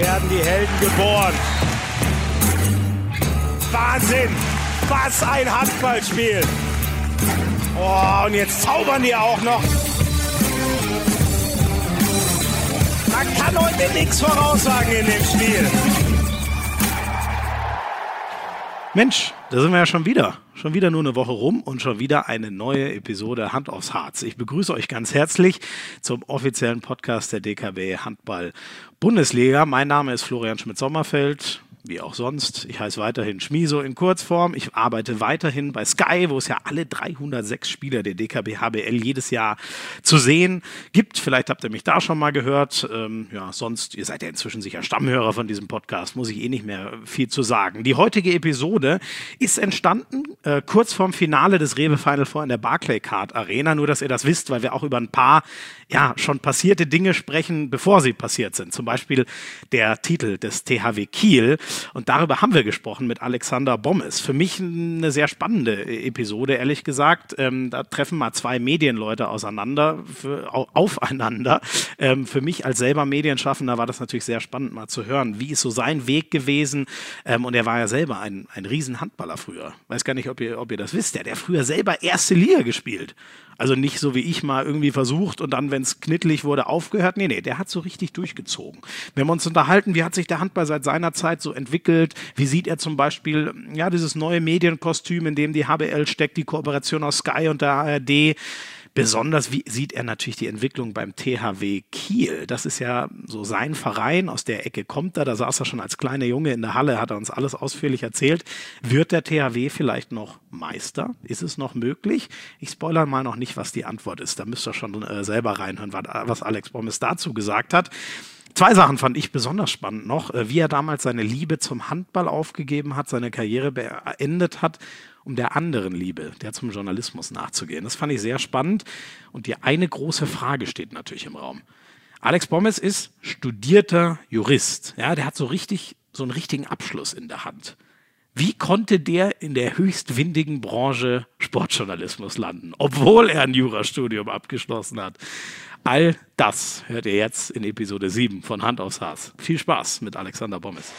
werden die Helden geboren. Wahnsinn! Was ein Handballspiel! Oh, und jetzt zaubern die auch noch. Man kann heute nichts voraussagen in dem Spiel. Mensch, da sind wir ja schon wieder. Schon wieder nur eine Woche rum und schon wieder eine neue Episode Hand aufs Harz. Ich begrüße euch ganz herzlich zum offiziellen Podcast der DKB Handball Bundesliga. Mein Name ist Florian Schmidt-Sommerfeld. Wie auch sonst. Ich heiße weiterhin Schmiso in Kurzform. Ich arbeite weiterhin bei Sky, wo es ja alle 306 Spieler der DKB HBL jedes Jahr zu sehen gibt. Vielleicht habt ihr mich da schon mal gehört. Sonst, ihr seid ja inzwischen sicher Stammhörer von diesem Podcast, muss ich eh nicht mehr viel zu sagen. Die heutige Episode ist entstanden kurz vorm Finale des Rewe Final Four in der Barclaycard Arena. Nur, dass ihr das wisst, weil wir auch über ein paar schon passierte Dinge sprechen, bevor sie passiert sind. Zum Beispiel der Titel des THW Kiel. Und darüber haben wir gesprochen mit Alexander Bommes. Für mich eine sehr spannende Episode, ehrlich gesagt. Da treffen mal zwei Medienleute aufeinander. Für mich als selber Medienschaffender war das natürlich sehr spannend, mal zu hören, wie ist so sein Weg gewesen. Und er war ja selber ein Riesenhandballer früher. Weiß gar nicht, ob ihr das wisst. Der hat früher selber erste Liga gespielt. Also nicht so wie ich mal irgendwie versucht und dann, wenn es knittlig wurde, aufgehört. Nee, der hat so richtig durchgezogen. Wir haben uns unterhalten, wie hat sich der Handball seit seiner Zeit so entwickelt? Wie sieht er zum Beispiel dieses neue Medienkostüm, in dem die HBL steckt, die Kooperation aus Sky und der ARD? Besonders wie sieht er natürlich die Entwicklung beim THW Kiel. Das ist ja so sein Verein, aus der Ecke kommt er. Da saß er schon als kleiner Junge in der Halle, hat er uns alles ausführlich erzählt. Wird der THW vielleicht noch Meister? Ist es noch möglich? Ich spoilere mal noch nicht, was die Antwort ist. Da müsst ihr schon selber reinhören, was Alex Bommes dazu gesagt hat. Zwei Sachen fand ich besonders spannend noch, wie er damals seine Liebe zum Handball aufgegeben hat, seine Karriere beendet hat, um der anderen Liebe, der zum Journalismus nachzugehen. Das fand ich sehr spannend und die eine große Frage steht natürlich im Raum. Alex Bommes ist studierter Jurist. Ja, der hat so einen richtigen Abschluss in der Hand. Wie konnte der in der höchst windigen Branche Sportjournalismus landen, obwohl er ein Jurastudium abgeschlossen hat? All das hört ihr jetzt in Episode 7 von Hand aufs Harz. Viel Spaß mit Alexander Bommes.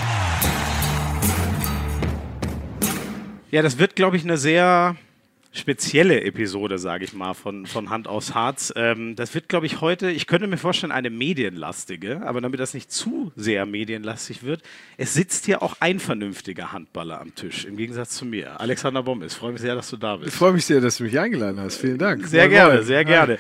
Ja, das wird, glaube ich, eine sehr spezielle Episode, sage ich mal, von Hand aufs Harz. Das wird, glaube ich, heute, ich könnte mir vorstellen, eine medienlastige, aber damit das nicht zu sehr medienlastig wird, es sitzt hier auch ein vernünftiger Handballer am Tisch, im Gegensatz zu mir. Alexander Bommes, ich freue mich sehr, dass du da bist. Ich freue mich sehr, dass du mich eingeladen hast. Vielen Dank. Sehr gerne, sehr gerne.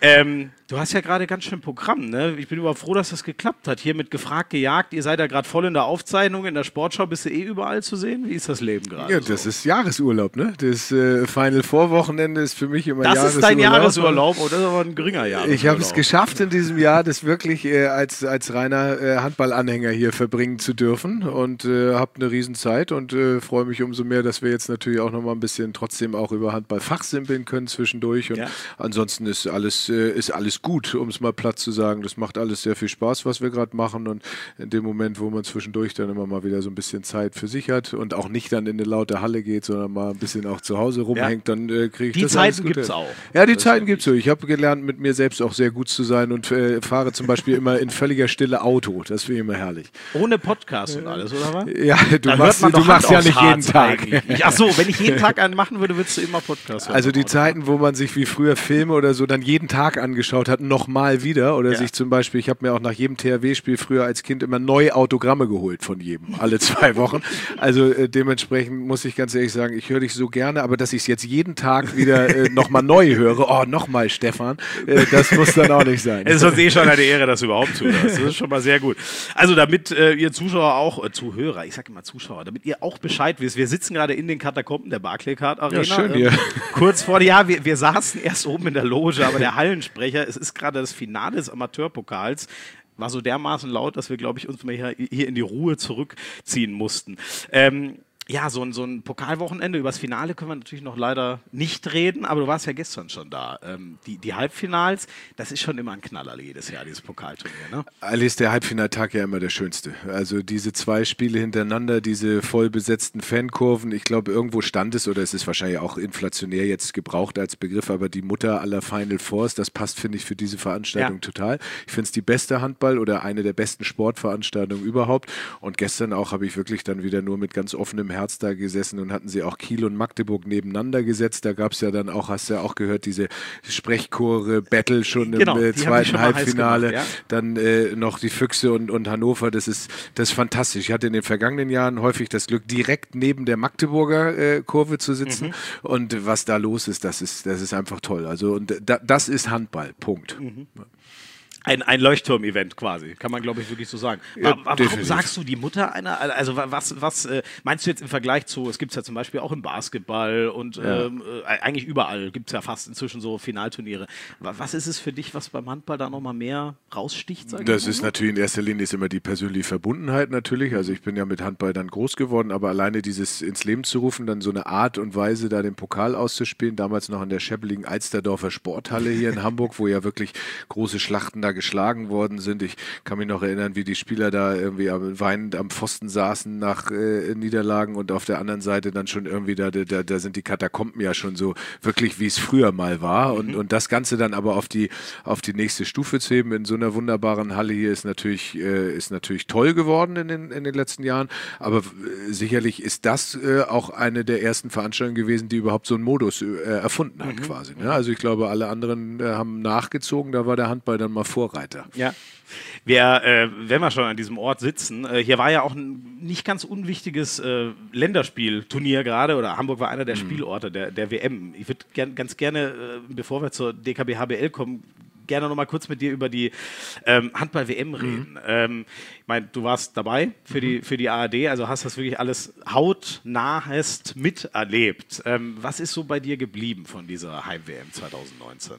Du hast ja gerade ganz schön Programm, ne? Ich bin überhaupt froh, dass das geklappt hat. Hier mit Gefragt, Gejagt. Ihr seid ja gerade voll in der Aufzeichnung. In der Sportschau bist du überall zu sehen. Wie ist das Leben gerade? Ja, das ist Jahresurlaub, ne? Das Final Four Wochenende ist für mich immer Jahresurlaub. Das ist dein Jahresurlaub oder ist aber ein geringer Jahresurlaub? Ich habe es geschafft in diesem Jahr, das wirklich als reiner Handballanhänger hier verbringen zu dürfen und habe eine Riesenzeit und freue mich umso mehr, dass wir jetzt natürlich auch noch mal ein bisschen trotzdem auch über Handball fachsimpeln können zwischendurch und ansonsten ist alles gut, um es mal platt zu sagen. Das macht alles sehr viel Spaß, was wir gerade machen und in dem Moment, wo man zwischendurch dann immer mal wieder so ein bisschen Zeit für sich hat und auch nicht dann in eine laute Halle geht, sondern mal ein bisschen auch zu Hause rumhängt, dann kriege ich die das Zeiten gibt es auch. Ja, die Zeiten gibt es so. Ich habe gelernt, mit mir selbst auch sehr gut zu sein und fahre zum Beispiel immer in völliger Stille Auto. Das finde ich immer herrlich. Ohne Podcast und alles, oder was? Ja, du machst ja nicht jeden Tag. Ach so, wenn ich jeden Tag einen machen würde, würdest du immer Podcast hören. Also die Zeiten, wo man sich wie früher Filme oder so dann jeden Tag angeschaut hat, nochmal wieder oder sich zum Beispiel, ich habe mir auch nach jedem THW-Spiel früher als Kind immer neue Autogramme geholt von jedem, alle 2 Wochen. Also dementsprechend muss ich ganz ehrlich sagen, ich höre dich so gerne, aber dass ich es jetzt jeden Tag wieder nochmal neu höre, nochmal Stefan, das muss dann auch nicht sein. Es ist uns schon eine Ehre, dass du überhaupt zuhörst. Das ist schon mal sehr gut. Also damit ihr Zuschauer auch, Zuhörer, ich sage immer Zuschauer, damit ihr auch Bescheid wisst, wir sitzen gerade in den Katakomben der Barclaycard Arena. Ja, schön hier. Kurz vor, wir saßen erst oben in der Loge, aber der Hallensprecher, es ist gerade das Finale des Amateurpokals, war so dermaßen laut, dass wir, glaube ich, uns mal hier in die Ruhe zurückziehen mussten. Ja, so ein Pokalwochenende. Über das Finale können wir natürlich noch leider nicht reden, aber du warst ja gestern schon da. Die Halbfinals, das ist schon immer ein Knaller jedes Jahr, dieses Pokalturnier. Ne? Eigentlich ist der Halbfinaltag ja immer der schönste. Also diese 2 Spiele hintereinander, diese voll besetzten Fankurven. Ich glaube, irgendwo stand es, oder es ist wahrscheinlich auch inflationär jetzt gebraucht als Begriff, aber die Mutter aller Final Fours, das passt, finde ich, für diese Veranstaltung total. Ich finde es die beste Handball- oder eine der besten Sportveranstaltungen überhaupt. Und gestern auch habe ich wirklich dann wieder nur mit ganz offenem Herzen da gesessen und hatten sie auch Kiel und Magdeburg nebeneinander gesetzt. Da gab es ja dann auch, hast du ja auch gehört, diese Sprechchore-Battle schon im zweiten Halbfinale. Gemacht, ja. Dann noch die Füchse und Hannover. Das ist fantastisch. Ich hatte in den vergangenen Jahren häufig das Glück, direkt neben der Magdeburger Kurve zu sitzen. Und was da los ist, das ist einfach toll. Also und das ist Handball. Punkt. Ein Leuchtturm-Event quasi, kann man, glaube ich, wirklich so sagen. Ja, warum sagst du die Mutter einer? Also was meinst du jetzt im Vergleich zu, es gibt es ja zum Beispiel auch im Basketball und eigentlich überall gibt es ja fast inzwischen so Finalturniere. Was ist es für dich, was beim Handball da nochmal mehr raussticht? Das ist natürlich in erster Linie ist immer die persönliche Verbundenheit natürlich. Also ich bin ja mit Handball dann groß geworden, aber alleine dieses ins Leben zu rufen, dann so eine Art und Weise, da den Pokal auszuspielen, damals noch in der scheppeligen Alsterdorfer Sporthalle hier in Hamburg, wo ja wirklich große Schlachten da geschlagen worden sind. Ich kann mich noch erinnern, wie die Spieler da irgendwie weinend am Pfosten saßen nach Niederlagen und auf der anderen Seite dann schon irgendwie, da sind die Katakomben ja schon so wirklich, wie es früher mal war und das Ganze dann aber auf die nächste Stufe zu heben in so einer wunderbaren Halle hier ist natürlich toll geworden in den letzten Jahren, aber sicherlich ist das auch eine der ersten Veranstaltungen gewesen, die überhaupt so einen Modus erfunden hat quasi. Ne? Also ich glaube, alle anderen haben nachgezogen, da war der Handball dann mal Vorreiter. Ja. Wenn wir schon an diesem Ort sitzen, hier war ja auch ein nicht ganz unwichtiges Länderspielturnier gerade, oder Hamburg war einer der Spielorte der WM. Ich würde ganz gerne, bevor wir zur DKB HBL kommen, gerne noch mal kurz mit dir über die Handball-WM reden. Ich meine, du warst dabei für die ARD, also hast das wirklich alles hautnah miterlebt. Was ist so bei dir geblieben von dieser Heim-WM 2019?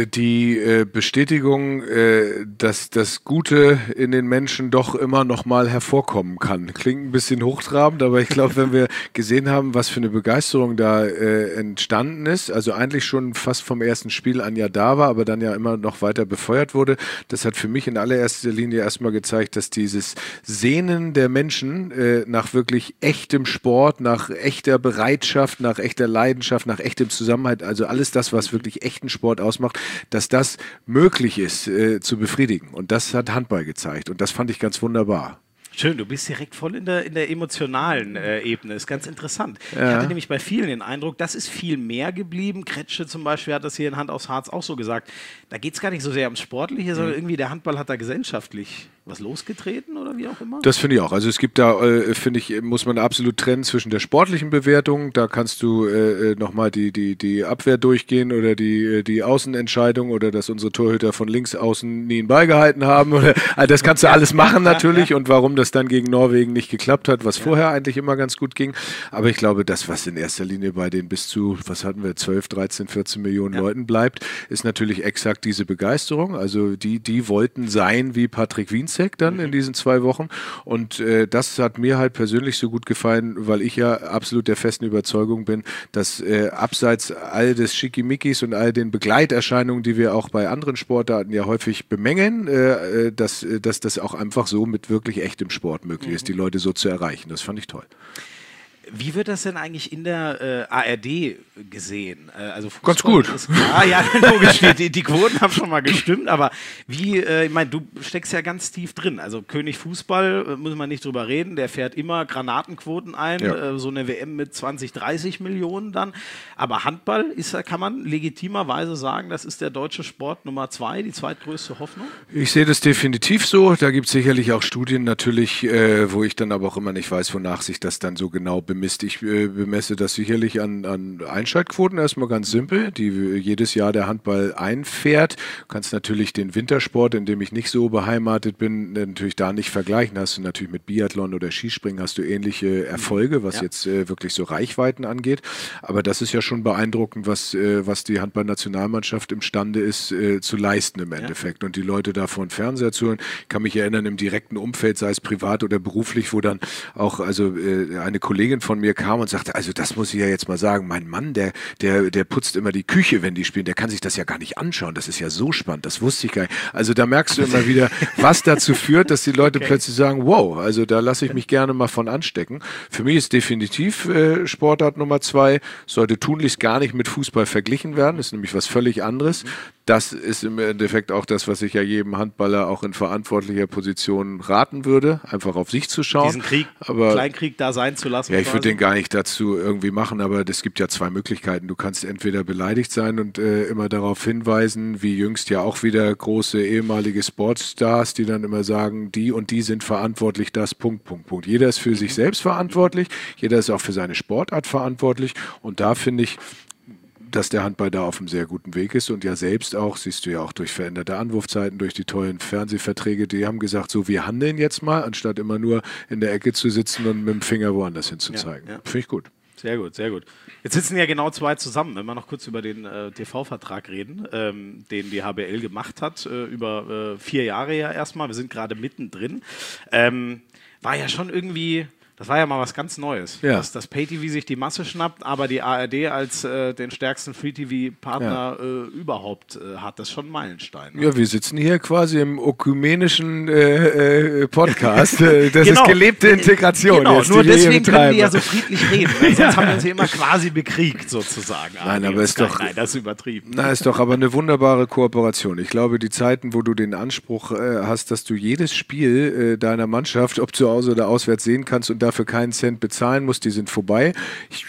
Die Bestätigung, dass das Gute in den Menschen doch immer noch mal hervorkommen kann. Klingt ein bisschen hochtrabend, aber ich glaube, wenn wir gesehen haben, was für eine Begeisterung da entstanden ist, also eigentlich schon fast vom ersten Spiel an ja da war, aber dann ja immer noch weiter befeuert wurde, das hat für mich in allererster Linie erstmal gezeigt, dass dieses Sehnen der Menschen nach wirklich echtem Sport, nach echter Bereitschaft, nach echter Leidenschaft, nach echtem Zusammenhalt, also alles das, was wirklich echten Sport ausmacht, dass das möglich ist zu befriedigen. Und das hat Handball gezeigt. Und das fand ich ganz wunderbar. Schön, du bist direkt voll in der emotionalen Ebene. Ist ganz interessant. Ja. Ich hatte nämlich bei vielen den Eindruck, das ist viel mehr geblieben. Kretsche zum Beispiel hat das hier in Hand aufs Harz auch so gesagt. Da geht es gar nicht so sehr ums Sportliche, sondern irgendwie der Handball hat da gesellschaftlich was losgetreten oder wie auch immer? Das finde ich auch. Also es gibt da, finde ich, muss man absolut trennen zwischen der sportlichen Bewertung. Da kannst du nochmal die Abwehr durchgehen oder die Außenentscheidung oder dass unsere Torhüter von links außen nie einen Ball gehalten haben. Oder, also das kannst du alles machen natürlich und warum das dann gegen Norwegen nicht geklappt hat, was vorher eigentlich immer ganz gut ging. Aber ich glaube, das, was in erster Linie bei den bis zu, was hatten wir, 12, 13, 14 Millionen Leuten bleibt, ist natürlich exakt diese Begeisterung. Also die wollten sein wie Patrick Wienzek dann in diesen 2 Wochen und das hat mir halt persönlich so gut gefallen, weil ich ja absolut der festen Überzeugung bin, dass abseits all des Schickimickis und all den Begleiterscheinungen, die wir auch bei anderen Sportarten ja häufig bemängeln, dass das auch einfach so mit wirklich echtem Sport möglich ist, die Leute so zu erreichen. Das fand ich toll. Wie wird das denn eigentlich in der ARD gesehen? Also ganz gut. Ja, logisch, die Quoten haben schon mal gestimmt, aber wie, ich meine, du steckst ja ganz tief drin. Also König Fußball, muss man nicht drüber reden, der fährt immer Granatenquoten ein, so eine WM mit 20, 30 Millionen dann. Aber Handball kann man legitimerweise sagen, das ist der deutsche Sport Nummer 2, die zweitgrößte Hoffnung? Ich sehe das definitiv so. Da gibt es sicherlich auch Studien natürlich, wo ich dann aber auch immer nicht weiß, wonach sich das dann so genau bemisst. Ich bemesse das sicherlich an Einschaltquoten, erstmal ganz simpel, die jedes Jahr der Handball einfährt. Du kannst natürlich den Wintersport, in dem ich nicht so beheimatet bin, natürlich da nicht vergleichen. Hast du natürlich mit Biathlon oder Skispringen hast du ähnliche Erfolge, was jetzt wirklich so Reichweiten angeht. Aber das ist ja schon beeindruckend, was die Handballnationalmannschaft imstande ist zu leisten im Endeffekt. Und die Leute da vor den Fernseher zu hören. Ich kann mich erinnern, im direkten Umfeld, sei es privat oder beruflich, wo dann auch eine Kollegin von mir kam und sagte, also das muss ich ja jetzt mal sagen, mein Mann, der putzt immer die Küche, wenn die spielen, der kann sich das ja gar nicht anschauen, das ist ja so spannend, das wusste ich gar nicht. Also da merkst du immer wieder, was dazu führt, dass die Leute plötzlich sagen, wow, also da lasse ich mich gerne mal von anstecken. Für mich ist definitiv Sportart Nummer 2, sollte tunlichst gar nicht mit Fußball verglichen werden, ist nämlich was völlig anderes. Das ist im Endeffekt auch das, was ich ja jedem Handballer auch in verantwortlicher Position raten würde, einfach auf sich zu schauen. Diesen Krieg, Kleinkrieg da sein zu lassen. Ja, ich würde den gar nicht dazu irgendwie machen, aber es gibt ja 2 Möglichkeiten. Du kannst entweder beleidigt sein und immer darauf hinweisen, wie jüngst ja auch wieder große ehemalige Sportstars, die dann immer sagen, die und die sind verantwortlich, das, Punkt. Jeder ist für sich selbst verantwortlich, jeder ist auch für seine Sportart verantwortlich und da finde ich, dass der Handball da auf einem sehr guten Weg ist und ja selbst auch, siehst du ja auch durch veränderte Anwurfzeiten, durch die tollen Fernsehverträge, die haben gesagt, so wir handeln jetzt mal, anstatt immer nur in der Ecke zu sitzen und mit dem Finger woanders hinzuzeigen. Ja. Finde ich gut. Sehr gut, sehr gut. Jetzt sitzen ja genau 2 zusammen, wenn wir noch kurz über den TV-Vertrag reden, den die HBL gemacht hat, über 4 Jahre ja erstmal, wir sind gerade mittendrin. War ja schon irgendwie... Das war ja mal was ganz Neues, dass das Pay-TV sich die Masse schnappt, aber die ARD als den stärksten Free-TV-Partner überhaupt hat. Das ist schon ein Meilenstein. Ne? Ja, wir sitzen hier quasi im ökumenischen Podcast. Das ist gelebte Integration. Genau, jetzt, nur deswegen können wir ja so friedlich reden. Sonst haben wir uns hier immer quasi bekriegt, sozusagen. Nein, aber ist doch... Nein, das ist übertrieben. Nein, ist doch aber eine wunderbare Kooperation. Ich glaube, die Zeiten, wo du den Anspruch hast, dass du jedes Spiel deiner Mannschaft, ob zu Hause oder auswärts, sehen kannst und dafür keinen Cent bezahlen musst, die sind vorbei. Ich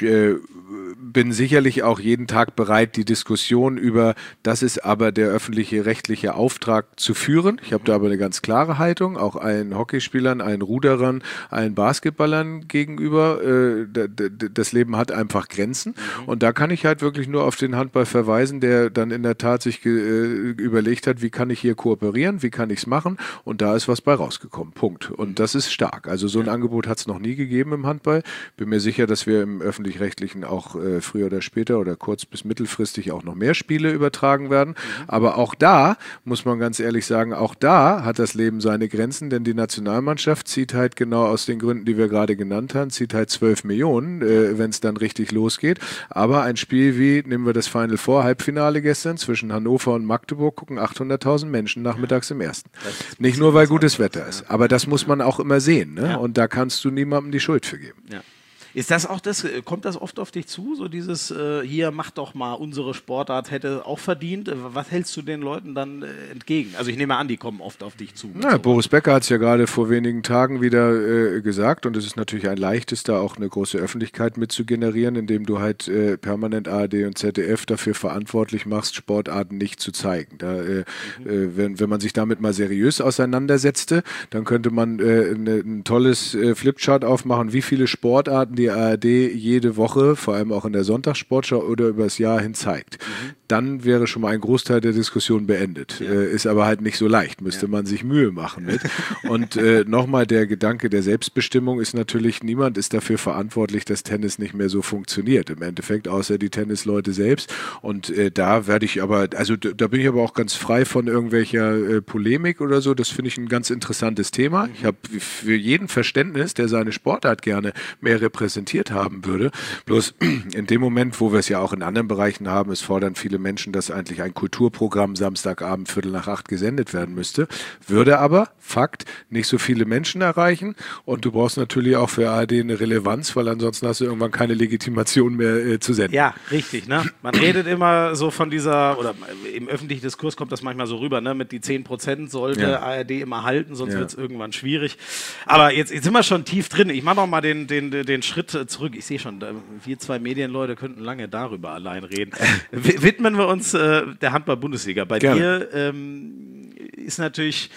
bin sicherlich auch jeden Tag bereit, die Diskussion über, das ist aber der öffentliche rechtliche Auftrag zu führen. Ich habe da aber eine ganz klare Haltung, auch allen Hockeyspielern, allen Ruderern, allen Basketballern gegenüber. Das Leben hat einfach Grenzen und da kann ich halt wirklich nur auf den Handball verweisen, der dann in der Tat sich überlegt hat, wie kann ich hier kooperieren, wie kann ich es machen und da ist was bei rausgekommen. Punkt. Und das ist stark. Also so ein Angebot hat es noch nie gegeben im Handball. Bin mir sicher, dass wir im Öffentlich-Rechtlichen auch früher oder später oder kurz- bis mittelfristig auch noch mehr Spiele übertragen werden. Aber auch da, muss man ganz ehrlich sagen, auch da hat das Leben seine Grenzen, denn die Nationalmannschaft zieht halt genau aus den Gründen, die wir gerade genannt haben, zieht halt 12 Millionen, wenn es dann richtig losgeht. Aber ein Spiel wie, nehmen wir das Final Four Halbfinale gestern zwischen Hannover und Magdeburg, gucken 800.000 Menschen nachmittags im Ersten. Nicht nur, weil gutes Wetter ist, aber das muss man auch immer sehen. Ne? Und da kannst du niemandem die Schuld für geben. Ja. Ist das auch das, kommt das oft auf dich zu, so dieses, hier, mach doch mal, unsere Sportart hätte auch verdient. Was hältst du den Leuten dann entgegen? Also ich nehme an, die kommen oft auf dich zu. Ja, Boris Becker hat es ja gerade vor wenigen Tagen wieder gesagt und es ist natürlich ein leichtes, da auch eine große Öffentlichkeit mit zu generieren, indem du halt permanent ARD und ZDF dafür verantwortlich machst, Sportarten nicht zu zeigen. Wenn man sich damit mal seriös auseinandersetzte, dann könnte man ein tolles Flipchart aufmachen, wie viele Sportarten die ARD jede Woche, vor allem auch in der Sonntagssportschau oder über das Jahr hin zeigt. Dann wäre schon mal ein Großteil der Diskussion beendet. Ist aber halt nicht so leicht, müsste man sich Mühe machen mit. Und nochmal der Gedanke der Selbstbestimmung ist natürlich, niemand ist dafür verantwortlich, dass Tennis nicht mehr so funktioniert. Im Endeffekt, außer die Tennisleute selbst. Und da werde ich aber, also da bin ich aber auch ganz frei von irgendwelcher Polemik oder so. Das finde ich ein ganz interessantes Thema. Ich habe für jeden Verständnis, der seine Sportart gerne mehr repräsentiert haben würde. Bloß in dem Moment, wo wir es ja auch in anderen Bereichen haben, es fordern viele Menschen, dass eigentlich ein Kulturprogramm Samstagabend 7:45 gesendet werden müsste, würde aber, Fakt, nicht so viele Menschen erreichen und du brauchst natürlich auch für ARD eine Relevanz, weil ansonsten hast du irgendwann keine Legitimation mehr zu senden. Ja, richtig. Ne? Man redet immer so von dieser, oder im öffentlichen Diskurs kommt das manchmal so rüber, ne? Mit die 10% sollte ARD immer halten, sonst wird es irgendwann schwierig. Aber jetzt sind wir schon tief drin. Ich mache noch mal den Schritt zurück. Ich sehe schon, wir 2 Medienleute könnten lange darüber allein reden. Widmen wir uns der Handball-Bundesliga. Bei dir ist natürlich,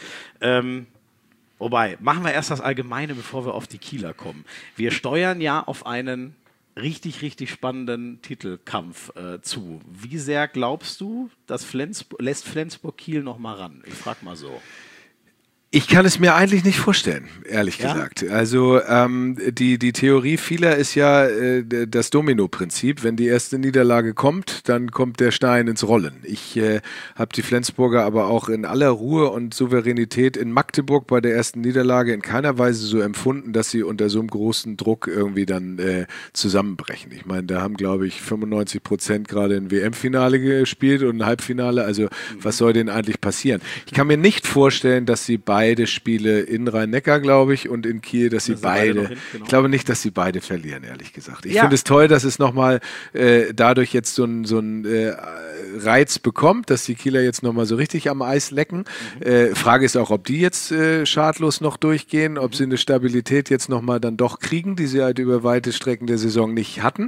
wobei, machen wir erst das Allgemeine, bevor wir auf die Kieler kommen. Wir steuern ja auf einen richtig, richtig spannenden Titelkampf zu. Wie sehr glaubst du, dass lässt Flensburg Kiel noch mal ran? Ich frage mal so. Ich kann es mir eigentlich nicht vorstellen, ehrlich gesagt. Also die Theorie vieler ist ja das Domino-Prinzip. Wenn die erste Niederlage kommt, dann kommt der Stein ins Rollen. Ich habe die Flensburger aber auch in aller Ruhe und Souveränität in Magdeburg bei der ersten Niederlage in keiner Weise so empfunden, dass sie unter so einem großen Druck irgendwie dann zusammenbrechen. Ich meine, da haben, glaube ich, 95% gerade ein WM-Finale gespielt und ein Halbfinale. Also was soll denn eigentlich passieren? Ich kann mir nicht vorstellen, dass sie beide Spiele in Rhein-Neckar, glaube ich, und in Kiel, dass sie beide, ich glaube nicht, dass sie beide verlieren, ehrlich gesagt. Ich finde es toll, dass es nochmal dadurch jetzt so ein Reiz bekommt, dass die Kieler jetzt nochmal so richtig am Eis lecken. Frage ist auch, ob die jetzt schadlos noch durchgehen, ob sie eine Stabilität jetzt nochmal dann doch kriegen, die sie halt über weite Strecken der Saison nicht hatten.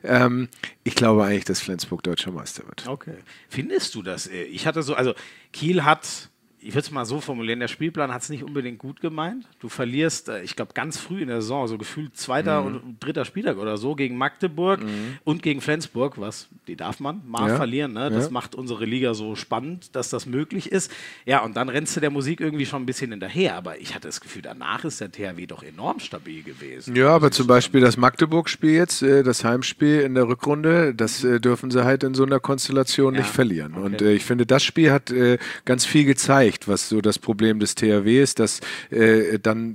Ich glaube eigentlich, dass Flensburg deutscher Meister wird. Okay. Findest du das? Ich hatte so, also Kiel hat, ich würde es mal so formulieren, der Spielplan hat es nicht unbedingt gut gemeint. Du verlierst, ich glaube, ganz früh in der Saison, so gefühlt zweiter und dritter Spieltag oder so, gegen Magdeburg und gegen Flensburg, die darf man mal verlieren. Ne? Das macht unsere Liga so spannend, dass das möglich ist. Ja, und dann rennst du der Musik irgendwie schon ein bisschen hinterher. Aber ich hatte das Gefühl, danach ist der THW doch enorm stabil gewesen. Ja, aber zum Beispiel das Magdeburg-Spiel jetzt, das Heimspiel in der Rückrunde, das dürfen sie halt in so einer Konstellation nicht verlieren. Okay. Und ich finde, das Spiel hat ganz viel gezeigt, was so das Problem des THW ist, dass dann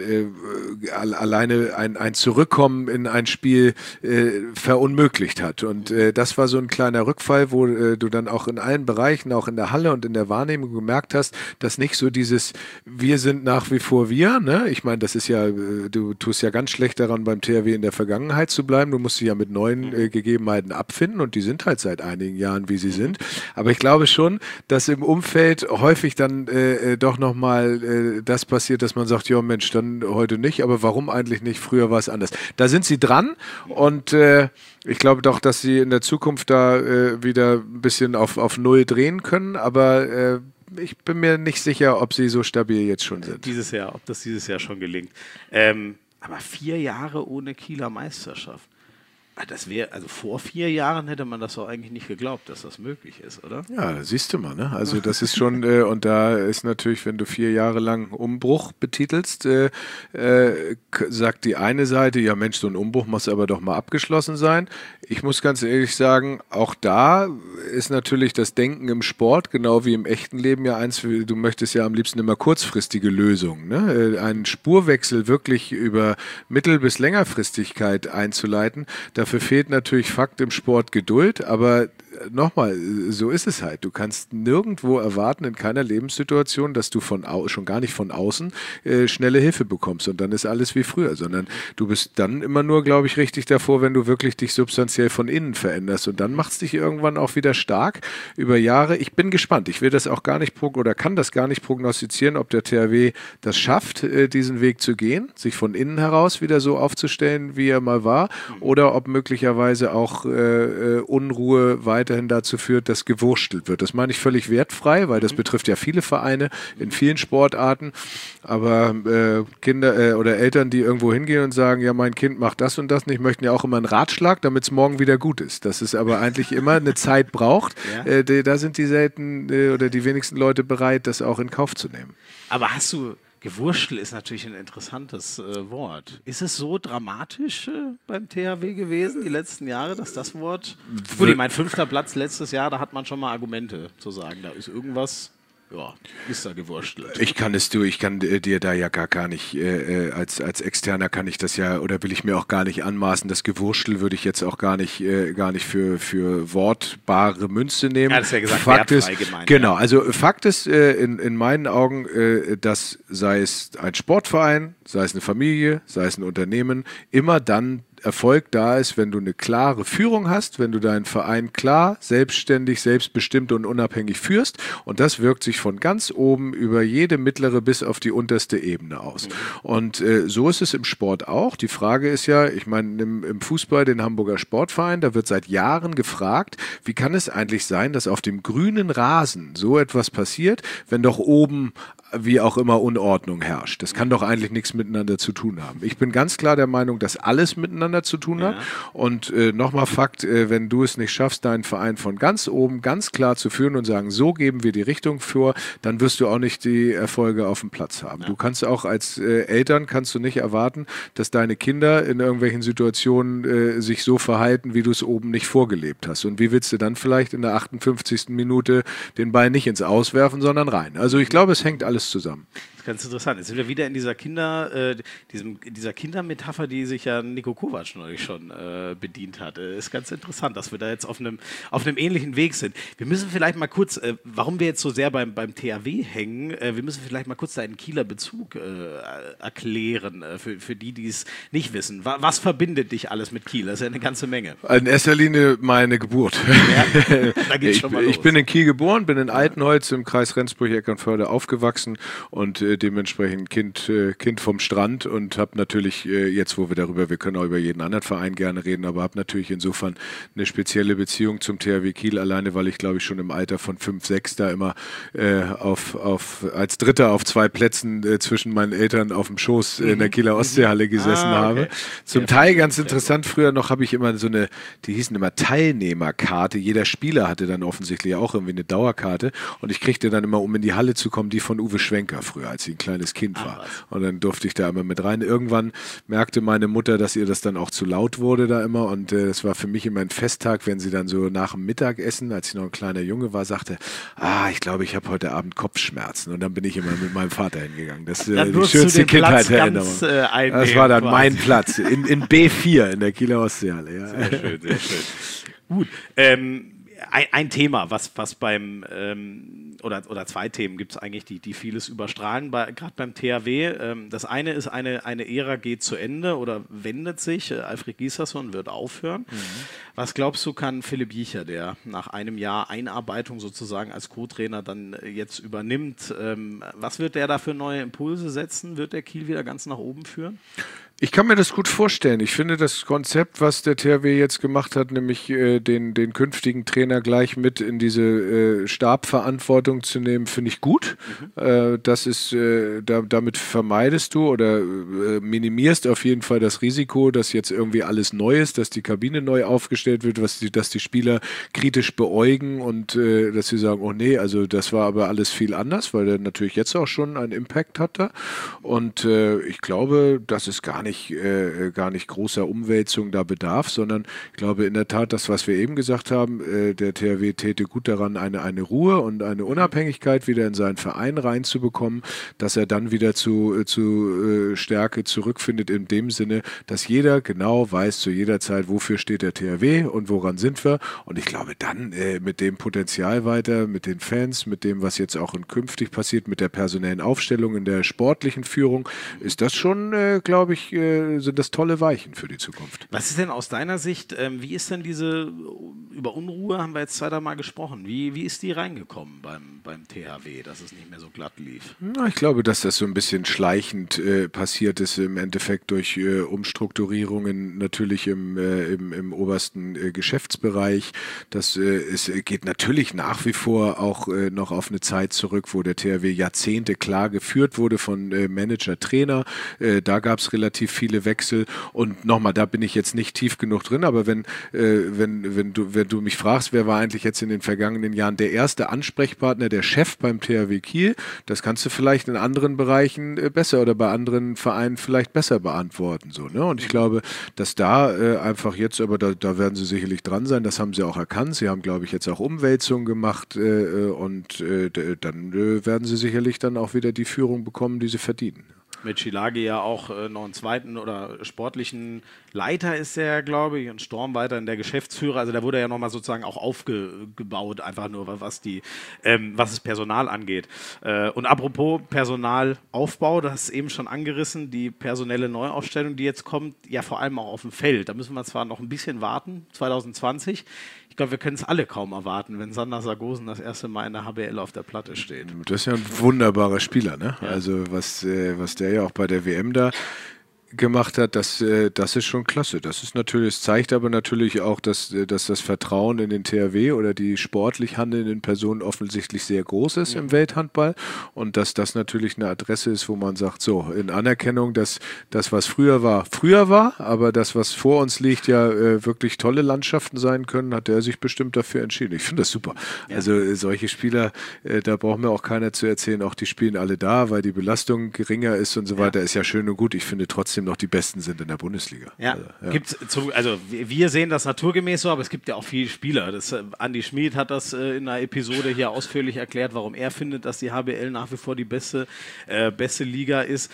alleine ein Zurückkommen in ein Spiel verunmöglicht hat. Und das war so ein kleiner Rückfall, wo du dann auch in allen Bereichen, auch in der Halle und in der Wahrnehmung gemerkt hast, dass nicht so dieses wir sind nach wie vor wir, ne? Ich meine, das ist ja, du tust ja ganz schlecht daran, beim THW in der Vergangenheit zu bleiben. Du musst dich ja mit neuen Gegebenheiten abfinden und die sind halt seit einigen Jahren, wie sie sind. Aber ich glaube schon, dass im Umfeld häufig dann doch nochmal das passiert, dass man sagt, ja Mensch, dann heute nicht, aber warum eigentlich nicht? Früher war es anders. Da sind sie dran und ich glaube doch, dass sie in der Zukunft da wieder ein bisschen auf Null drehen können, aber ich bin mir nicht sicher, ob sie so stabil jetzt schon sind. Ob das dieses Jahr schon gelingt. Aber 4 Jahre ohne Kieler Meisterschaft. Das wäre, also vor 4 Jahren hätte man das doch eigentlich nicht geglaubt, dass das möglich ist, oder? Ja, siehst du mal, ne? Also das ist schon, und da ist natürlich, wenn du 4 Jahre lang Umbruch betitelst, sagt die eine Seite, ja Mensch, so ein Umbruch muss aber doch mal abgeschlossen sein. Ich muss ganz ehrlich sagen, auch da ist natürlich das Denken im Sport, genau wie im echten Leben ja eins, du möchtest ja am liebsten immer kurzfristige Lösungen, ne? Einen Spurwechsel wirklich über Mittel- bis Längerfristigkeit einzuleiten, dafür fehlt natürlich Fakt im Sport Geduld, aber nochmal, so ist es halt. Du kannst nirgendwo erwarten, in keiner Lebenssituation, dass du schon gar nicht von außen schnelle Hilfe bekommst und dann ist alles wie früher, sondern du bist dann immer nur, glaube ich, richtig davor, wenn du wirklich dich substanziell von innen veränderst und dann macht es dich irgendwann auch wieder stark über Jahre. Ich bin gespannt. Ich will das auch gar nicht kann das gar nicht prognostizieren, ob der THW das schafft, diesen Weg zu gehen, sich von innen heraus wieder so aufzustellen, wie er mal war, oder ob möglicherweise auch Unruhe weiterhin dazu führt, dass gewurstelt wird. Das meine ich völlig wertfrei, weil das betrifft ja viele Vereine in vielen Sportarten, aber Kinder oder Eltern, die irgendwo hingehen und sagen, ja, mein Kind macht das und das nicht, möchten ja auch immer einen Ratschlag, damit es morgen wieder gut ist. Dass es aber eigentlich immer eine Zeit braucht, da sind die selten oder die wenigsten Leute bereit, das auch in Kauf zu nehmen. Aber Gewurschtel ist natürlich ein interessantes Wort. Ist es so dramatisch beim THW gewesen, die letzten Jahre, dass das Wort... Gut, ich meine, 5. Platz letztes Jahr, da hat man schon mal Argumente zu sagen, da ist irgendwas... Ja, ist da gewurschtelt. Ich kann dir da ja gar nicht, als Externer kann ich das ja, oder will ich mir auch gar nicht anmaßen, das Gewurschtel würde ich jetzt auch gar nicht für wortbare Münze nehmen. Ja, das ist ja gesagt, Fakt ist, gemeint. Genau, also Fakt ist in meinen Augen, dass sei es ein Sportverein, sei es eine Familie, sei es ein Unternehmen, immer dann Erfolg da ist, wenn du eine klare Führung hast, wenn du deinen Verein klar, selbstständig, selbstbestimmt und unabhängig führst und das wirkt sich von ganz oben über jede mittlere bis auf die unterste Ebene aus. Und so ist es im Sport auch. Die Frage ist ja, ich meine im Fußball, den Hamburger Sportverein, da wird seit Jahren gefragt, wie kann es eigentlich sein, dass auf dem grünen Rasen so etwas passiert, wenn doch oben wie auch immer Unordnung herrscht. Das kann doch eigentlich nichts miteinander zu tun haben. Ich bin ganz klar der Meinung, dass alles miteinander zu tun hat. Und nochmal Fakt, wenn du es nicht schaffst, deinen Verein von ganz oben ganz klar zu führen und sagen, so geben wir die Richtung vor, dann wirst du auch nicht die Erfolge auf dem Platz haben. Du kannst auch als Eltern kannst du nicht erwarten, dass deine Kinder in irgendwelchen Situationen sich so verhalten, wie du es oben nicht vorgelebt hast. Und wie willst du dann vielleicht in der 58. Minute den Ball nicht ins Auswerfen, sondern rein? Also ich glaube, es hängt alles zusammen. Ganz interessant. Jetzt sind wir wieder in dieser dieser Kindermetapher, die sich ja Niko Kovac neulich schon bedient hat. Ist ganz interessant, dass wir da jetzt auf einem ähnlichen Weg sind. Wir müssen vielleicht mal kurz, warum wir jetzt so sehr beim THW hängen, wir müssen vielleicht mal kurz deinen Kieler Bezug erklären, für die es nicht wissen. Was verbindet dich alles mit Kiel? Das ist ja eine ganze Menge. In erster Linie meine Geburt. Ja, da geht's schon mal los. Ich bin in Kiel geboren, bin in Altenholz im Kreis Rendsburg-Eckernförde aufgewachsen und dementsprechend Kind vom Strand und habe natürlich jetzt, wir können auch über jeden anderen Verein gerne reden, aber habe natürlich insofern eine spezielle Beziehung zum THW Kiel, alleine weil ich glaube ich schon im Alter von 5, 6 da immer als Dritter auf 2 Plätzen zwischen meinen Eltern auf dem Schoß in der Kieler Ostseehalle gesessen habe. Zum Teil ganz interessant, früher noch habe ich immer die hießen immer Teilnehmerkarte, jeder Spieler hatte dann offensichtlich auch irgendwie eine Dauerkarte und ich kriegte dann immer, um in die Halle zu kommen, die von Uwe Schwenker früher, als ich ein kleines Kind war. Und dann durfte ich da immer mit rein. Irgendwann merkte meine Mutter, dass ihr das dann auch zu laut wurde da immer und es war für mich immer ein Festtag, wenn sie dann so nach dem Mittagessen, als ich noch ein kleiner Junge war, sagte, ich glaube, ich habe heute Abend Kopfschmerzen und dann bin ich immer mit meinem Vater hingegangen. Das ist die schönste Kindheitserinnerung. Das war dann mein Platz in B4 in der Kieler Ostseehalle. Ja. Sehr schön, sehr schön. Gut, ein Thema, was beim oder 2 Themen gibt es eigentlich, die vieles überstrahlen, gerade beim THW. Das eine ist, eine Ära geht zu Ende oder wendet sich. Alfred Gislason wird aufhören. Was glaubst du, kann Philipp Jicher, der nach einem Jahr Einarbeitung sozusagen als Co-Trainer dann jetzt übernimmt, was wird der da für neue Impulse setzen? Wird der Kiel wieder ganz nach oben führen? Ich kann mir das gut vorstellen. Ich finde das Konzept, was der THW jetzt gemacht hat, nämlich den künftigen Trainer gleich mit in diese Stabverantwortung zu nehmen, finde ich gut. Das ist, damit vermeidest du oder minimierst auf jeden Fall das Risiko, dass jetzt irgendwie alles neu ist, dass die Kabine neu aufgestellt wird, dass die Spieler kritisch beäugen und dass sie sagen, oh nee, also das war aber alles viel anders, weil der natürlich jetzt auch schon einen Impact hatte. Und ich glaube, das ist gar nicht großer Umwälzung da bedarf, sondern ich glaube in der Tat, das, was wir eben gesagt haben, der THW täte gut daran, eine Ruhe und eine Unabhängigkeit wieder in seinen Verein reinzubekommen, dass er dann wieder zu Stärke zurückfindet in dem Sinne, dass jeder genau weiß zu jeder Zeit, wofür steht der THW und woran sind wir. Und ich glaube dann mit dem Potenzial weiter, mit den Fans, mit dem, was jetzt auch künftig passiert, mit der personellen Aufstellung, in der sportlichen Führung, ist das schon, glaube ich, sind das tolle Weichen für die Zukunft. Was ist denn aus deiner Sicht, wie ist denn über Unruhe haben wir jetzt 2 Mal gesprochen, wie ist die reingekommen beim THW, dass es nicht mehr so glatt lief? Na, ich glaube, dass das so ein bisschen schleichend passiert ist, im Endeffekt durch Umstrukturierungen natürlich im obersten Geschäftsbereich. Es geht natürlich nach wie vor auch noch auf eine Zeit zurück, wo der THW Jahrzehnte klar geführt wurde von Manager, Trainer. Da gab es relativ viele Wechsel und nochmal, da bin ich jetzt nicht tief genug drin, aber wenn du mich fragst, wer war eigentlich jetzt in den vergangenen Jahren der erste Ansprechpartner, der Chef beim THW Kiel, das kannst du vielleicht in anderen Bereichen besser oder bei anderen Vereinen vielleicht besser beantworten. So, ne? Und ich glaube, dass da einfach jetzt, aber da werden sie sicherlich dran sein, das haben sie auch erkannt. Sie haben, glaube ich, jetzt auch Umwälzungen gemacht und dann werden sie sicherlich dann auch wieder die Führung bekommen, die sie verdienen. Mit Schilagi ja auch noch einen zweiten oder sportlichen Leiter ist er, glaube ich, und Storm weiter in der Geschäftsführer. Also da wurde ja nochmal sozusagen auch aufgebaut, einfach nur was das Personal angeht. Und apropos Personalaufbau, das ist eben schon angerissen, die personelle Neuaufstellung, die jetzt kommt, ja vor allem auch auf dem Feld. Da müssen wir zwar noch ein bisschen warten, 2020. Ich glaube, wir können es alle kaum erwarten, wenn Sander Sargosen das erste Mal in der HBL auf der Platte steht. Das ist ja ein wunderbarer Spieler, ne? Ja. Also was der ja auch bei der WM da gemacht hat, das ist schon klasse. Das zeigt aber natürlich auch, dass das Vertrauen in den THW oder die sportlich handelnden Personen offensichtlich sehr groß ist im Welthandball und dass das natürlich eine Adresse ist, wo man sagt, so, in Anerkennung, dass das, was früher war, aber das, was vor uns liegt, ja wirklich tolle Landschaften sein können, hat er sich bestimmt dafür entschieden. Ich finde das super. Ja. Also solche Spieler, da braucht mir auch keiner zu erzählen, auch die spielen alle da, weil die Belastung geringer ist und so weiter, ist ja schön und gut. Ich finde trotzdem noch die Besten sind in der Bundesliga. Ja, wir sehen das naturgemäß so, aber es gibt ja auch viele Spieler. Andi Schmid hat das in einer Episode hier ausführlich erklärt, warum er findet, dass die HBL nach wie vor die beste Liga ist.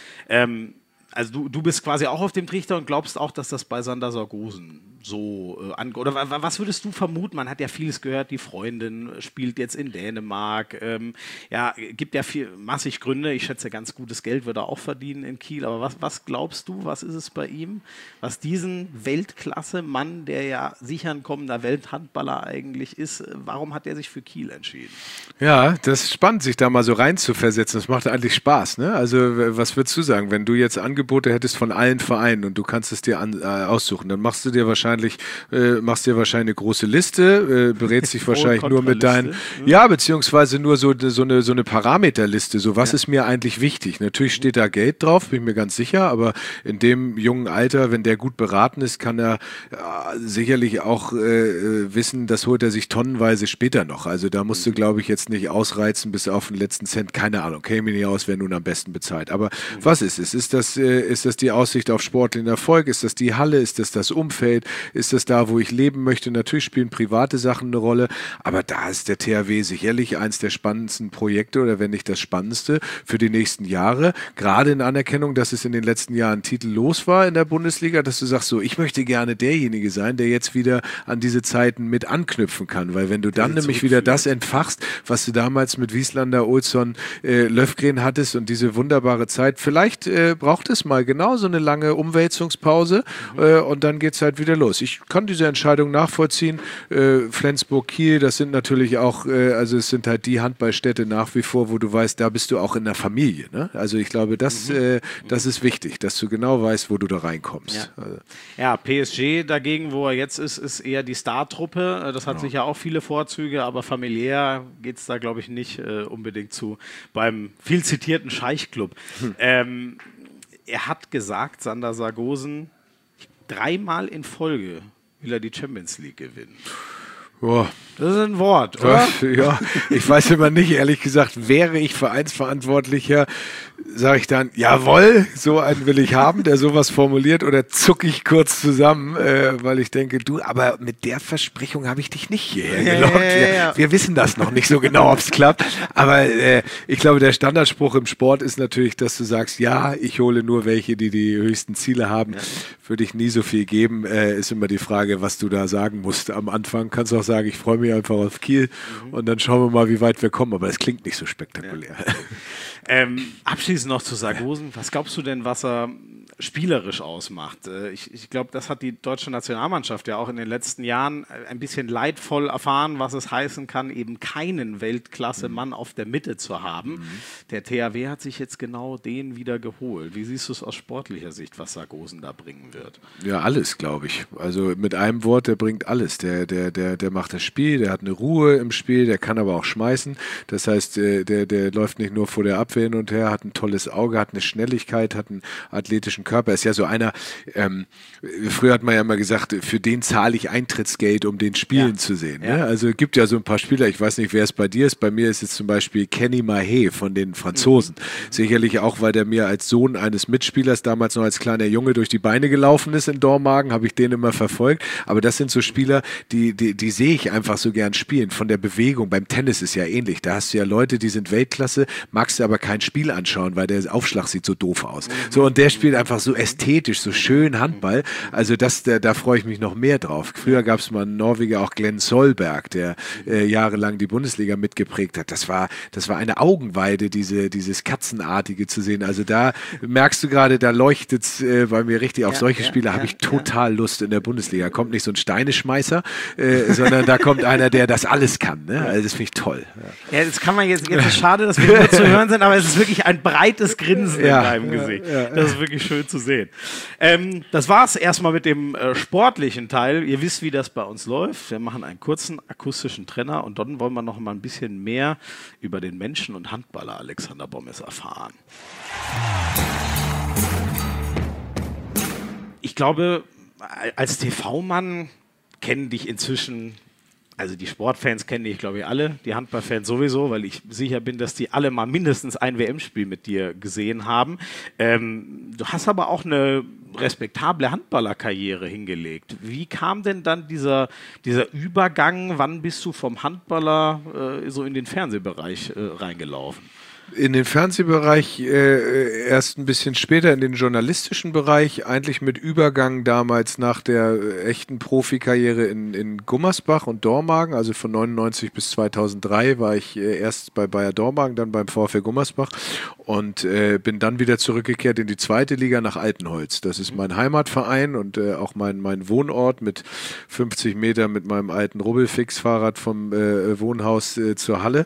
Also du bist quasi auch auf dem Trichter und glaubst auch, dass das bei Sander Sargosen so angeht. Oder was würdest du vermuten? Man hat ja vieles gehört, die Freundin spielt jetzt in Dänemark. Gibt ja massig Gründe. Ich schätze, ganz gutes Geld wird er auch verdienen in Kiel. Aber was glaubst du, was ist es bei ihm, was diesen Weltklasse-Mann, der ja sicher ein kommender Welthandballer eigentlich ist, warum hat er sich für Kiel entschieden? Ja, das ist spannend, sich da mal so rein zu versetzen. Das macht eigentlich Spaß, ne? Also was würdest du sagen, wenn du jetzt Angebote hättest von allen Vereinen und du kannst es dir aussuchen, dann machst du dir wahrscheinlich eine große Liste, berätst dich wahrscheinlich nur mit deinen, beziehungsweise nur so eine Parameterliste, so was ist mir eigentlich wichtig. Natürlich steht da Geld drauf, bin ich mir ganz sicher, aber in dem jungen Alter, wenn der gut beraten ist, kann er sicherlich auch wissen, das holt er sich tonnenweise später noch. Also da musst du, glaube ich, jetzt nicht ausreizen bis auf den letzten Cent, keine Ahnung, käme mir nicht aus, wer nun am besten bezahlt. Aber was ist es? Ist das die Aussicht auf sportlichen Erfolg? Ist das die Halle? Ist das Umfeld? Ist das da, wo ich leben möchte? Natürlich spielen private Sachen eine Rolle, aber da ist der THW sicherlich eins der spannendsten Projekte oder wenn nicht das spannendste für die nächsten Jahre. Gerade in Anerkennung, dass es in den letzten Jahren titellos war in der Bundesliga, dass du sagst, so, ich möchte gerne derjenige sein, der jetzt wieder an diese Zeiten mit anknüpfen kann, weil wenn du dann nämlich wieder das entfachst, was du damals mit Wieslander, Olsson, Löfgren hattest und diese wunderbare Zeit, vielleicht braucht es mal genau so eine lange Umwälzungspause und dann geht es halt wieder los. Ich kann diese Entscheidung nachvollziehen. Flensburg, Kiel, das sind natürlich auch, also es sind halt die Handballstädte nach wie vor, wo du weißt, da bist du auch in der Familie. Ne? Also ich glaube, das ist wichtig, dass du genau weißt, wo du da reinkommst. Ja, PSG dagegen, wo er jetzt ist eher die Star-Truppe. Das hat sicher auch viele Vorzüge, aber familiär geht es da, glaube ich, nicht unbedingt zu beim viel zitierten Scheich-Club. Er hat gesagt, Sander Sargosen, 3-mal in Folge will er die Champions League gewinnen. Boah. Das ist ein Wort, oder? Ja, ich weiß immer nicht, ehrlich gesagt, wäre ich Vereinsverantwortlicher, sage ich dann, jawohl, so einen will ich haben, der sowas formuliert, oder zucke ich kurz zusammen, weil ich denke, du, aber mit der Versprechung habe ich dich nicht hierher gelockt. Wir wissen das noch nicht so genau, ob es klappt, aber ich glaube, der Standardspruch im Sport ist natürlich, dass du sagst, ja, ich hole nur welche, die die höchsten Ziele haben. Würde ich nie so viel geben, ist immer die Frage, was du da sagen musst. Am Anfang kannst du auch sagen, ich freue mich einfach auf Kiel und dann schauen wir mal, wie weit wir kommen, aber es klingt nicht so spektakulär. Abschließend noch zu Sargosen. Was glaubst du denn, was er spielerisch ausmacht? Ich glaube, das hat die deutsche Nationalmannschaft ja auch in den letzten Jahren ein bisschen leidvoll erfahren, was es heißen kann, eben keinen Weltklasse-Mann auf der Mitte zu haben. Der THW hat sich jetzt genau den wieder geholt. Wie siehst du es aus sportlicher Sicht, was Sargosen da bringen wird? Ja, alles, glaube ich. Also mit einem Wort, der bringt alles. Der macht das Spiel, der hat eine Ruhe im Spiel, der kann aber auch schmeißen. Das heißt, der läuft nicht nur vor der Abwehr hin und her, hat ein tolles Auge, hat eine Schnelligkeit, hat einen athletischen Körper. Ist ja so einer, früher hat man ja immer gesagt, für den zahle ich Eintrittsgeld, um den spielen zu sehen. Ne? Also es gibt ja so ein paar Spieler, ich weiß nicht, wer es bei dir ist, bei mir ist jetzt zum Beispiel Kenny Mahé von den Franzosen. Sicherlich auch, weil der mir als Sohn eines Mitspielers damals noch als kleiner Junge durch die Beine gelaufen ist in Dormagen, habe ich den immer verfolgt. Aber das sind so Spieler, die sehe ich einfach so gern spielen. Von der Bewegung, beim Tennis ist ja ähnlich. Da hast du ja Leute, die sind Weltklasse, magst du aber kein Spiel anschauen, weil der Aufschlag sieht so doof aus. So, und der spielt einfach so ästhetisch, so schön Handball. Also da freue ich mich noch mehr drauf. Früher gab es mal einen Norweger, auch Glenn Solberg, der jahrelang die Bundesliga mitgeprägt hat. Das war eine Augenweide, dieses Katzenartige zu sehen. Also da merkst du gerade, da leuchtet es bei mir richtig. Auf solche Spieler habe ich total Lust in der Bundesliga. Kommt nicht so ein Steineschmeißer, sondern da kommt einer, der das alles kann. Ne? Also das finde ich toll. Ja, das kann man jetzt ist schade, dass wir nur zu hören sind, aber aber es ist wirklich ein breites Grinsen in deinem Gesicht. Das ist wirklich schön zu sehen. Das war's erstmal mit dem sportlichen Teil. Ihr wisst, wie das bei uns läuft. Wir machen einen kurzen akustischen Trenner und dann wollen wir noch mal ein bisschen mehr über den Menschen und Handballer Alexander Bommes erfahren. Ich glaube, als TV-Mann kennen dich inzwischen, also die Sportfans kennen dich, glaube ich, alle, die Handballfans sowieso, weil ich sicher bin, dass die alle mal mindestens ein WM-Spiel mit dir gesehen haben. Du hast aber auch eine respektable Handballerkarriere hingelegt. Wie kam denn dann dieser Übergang? Wann bist du vom Handballer so in den Fernsehbereich reingelaufen? In den Fernsehbereich erst ein bisschen später, in den journalistischen Bereich, eigentlich mit Übergang damals nach der echten Profikarriere in Gummersbach und Dormagen, also von 99 bis 2003 war ich erst bei Bayer Dormagen, dann beim VfL Gummersbach und bin dann wieder zurückgekehrt in die zweite Liga nach Altenholz. Das ist mein Heimatverein und auch mein Wohnort mit 50 Meter mit meinem alten Rubbelfix-Fahrrad vom Wohnhaus zur Halle.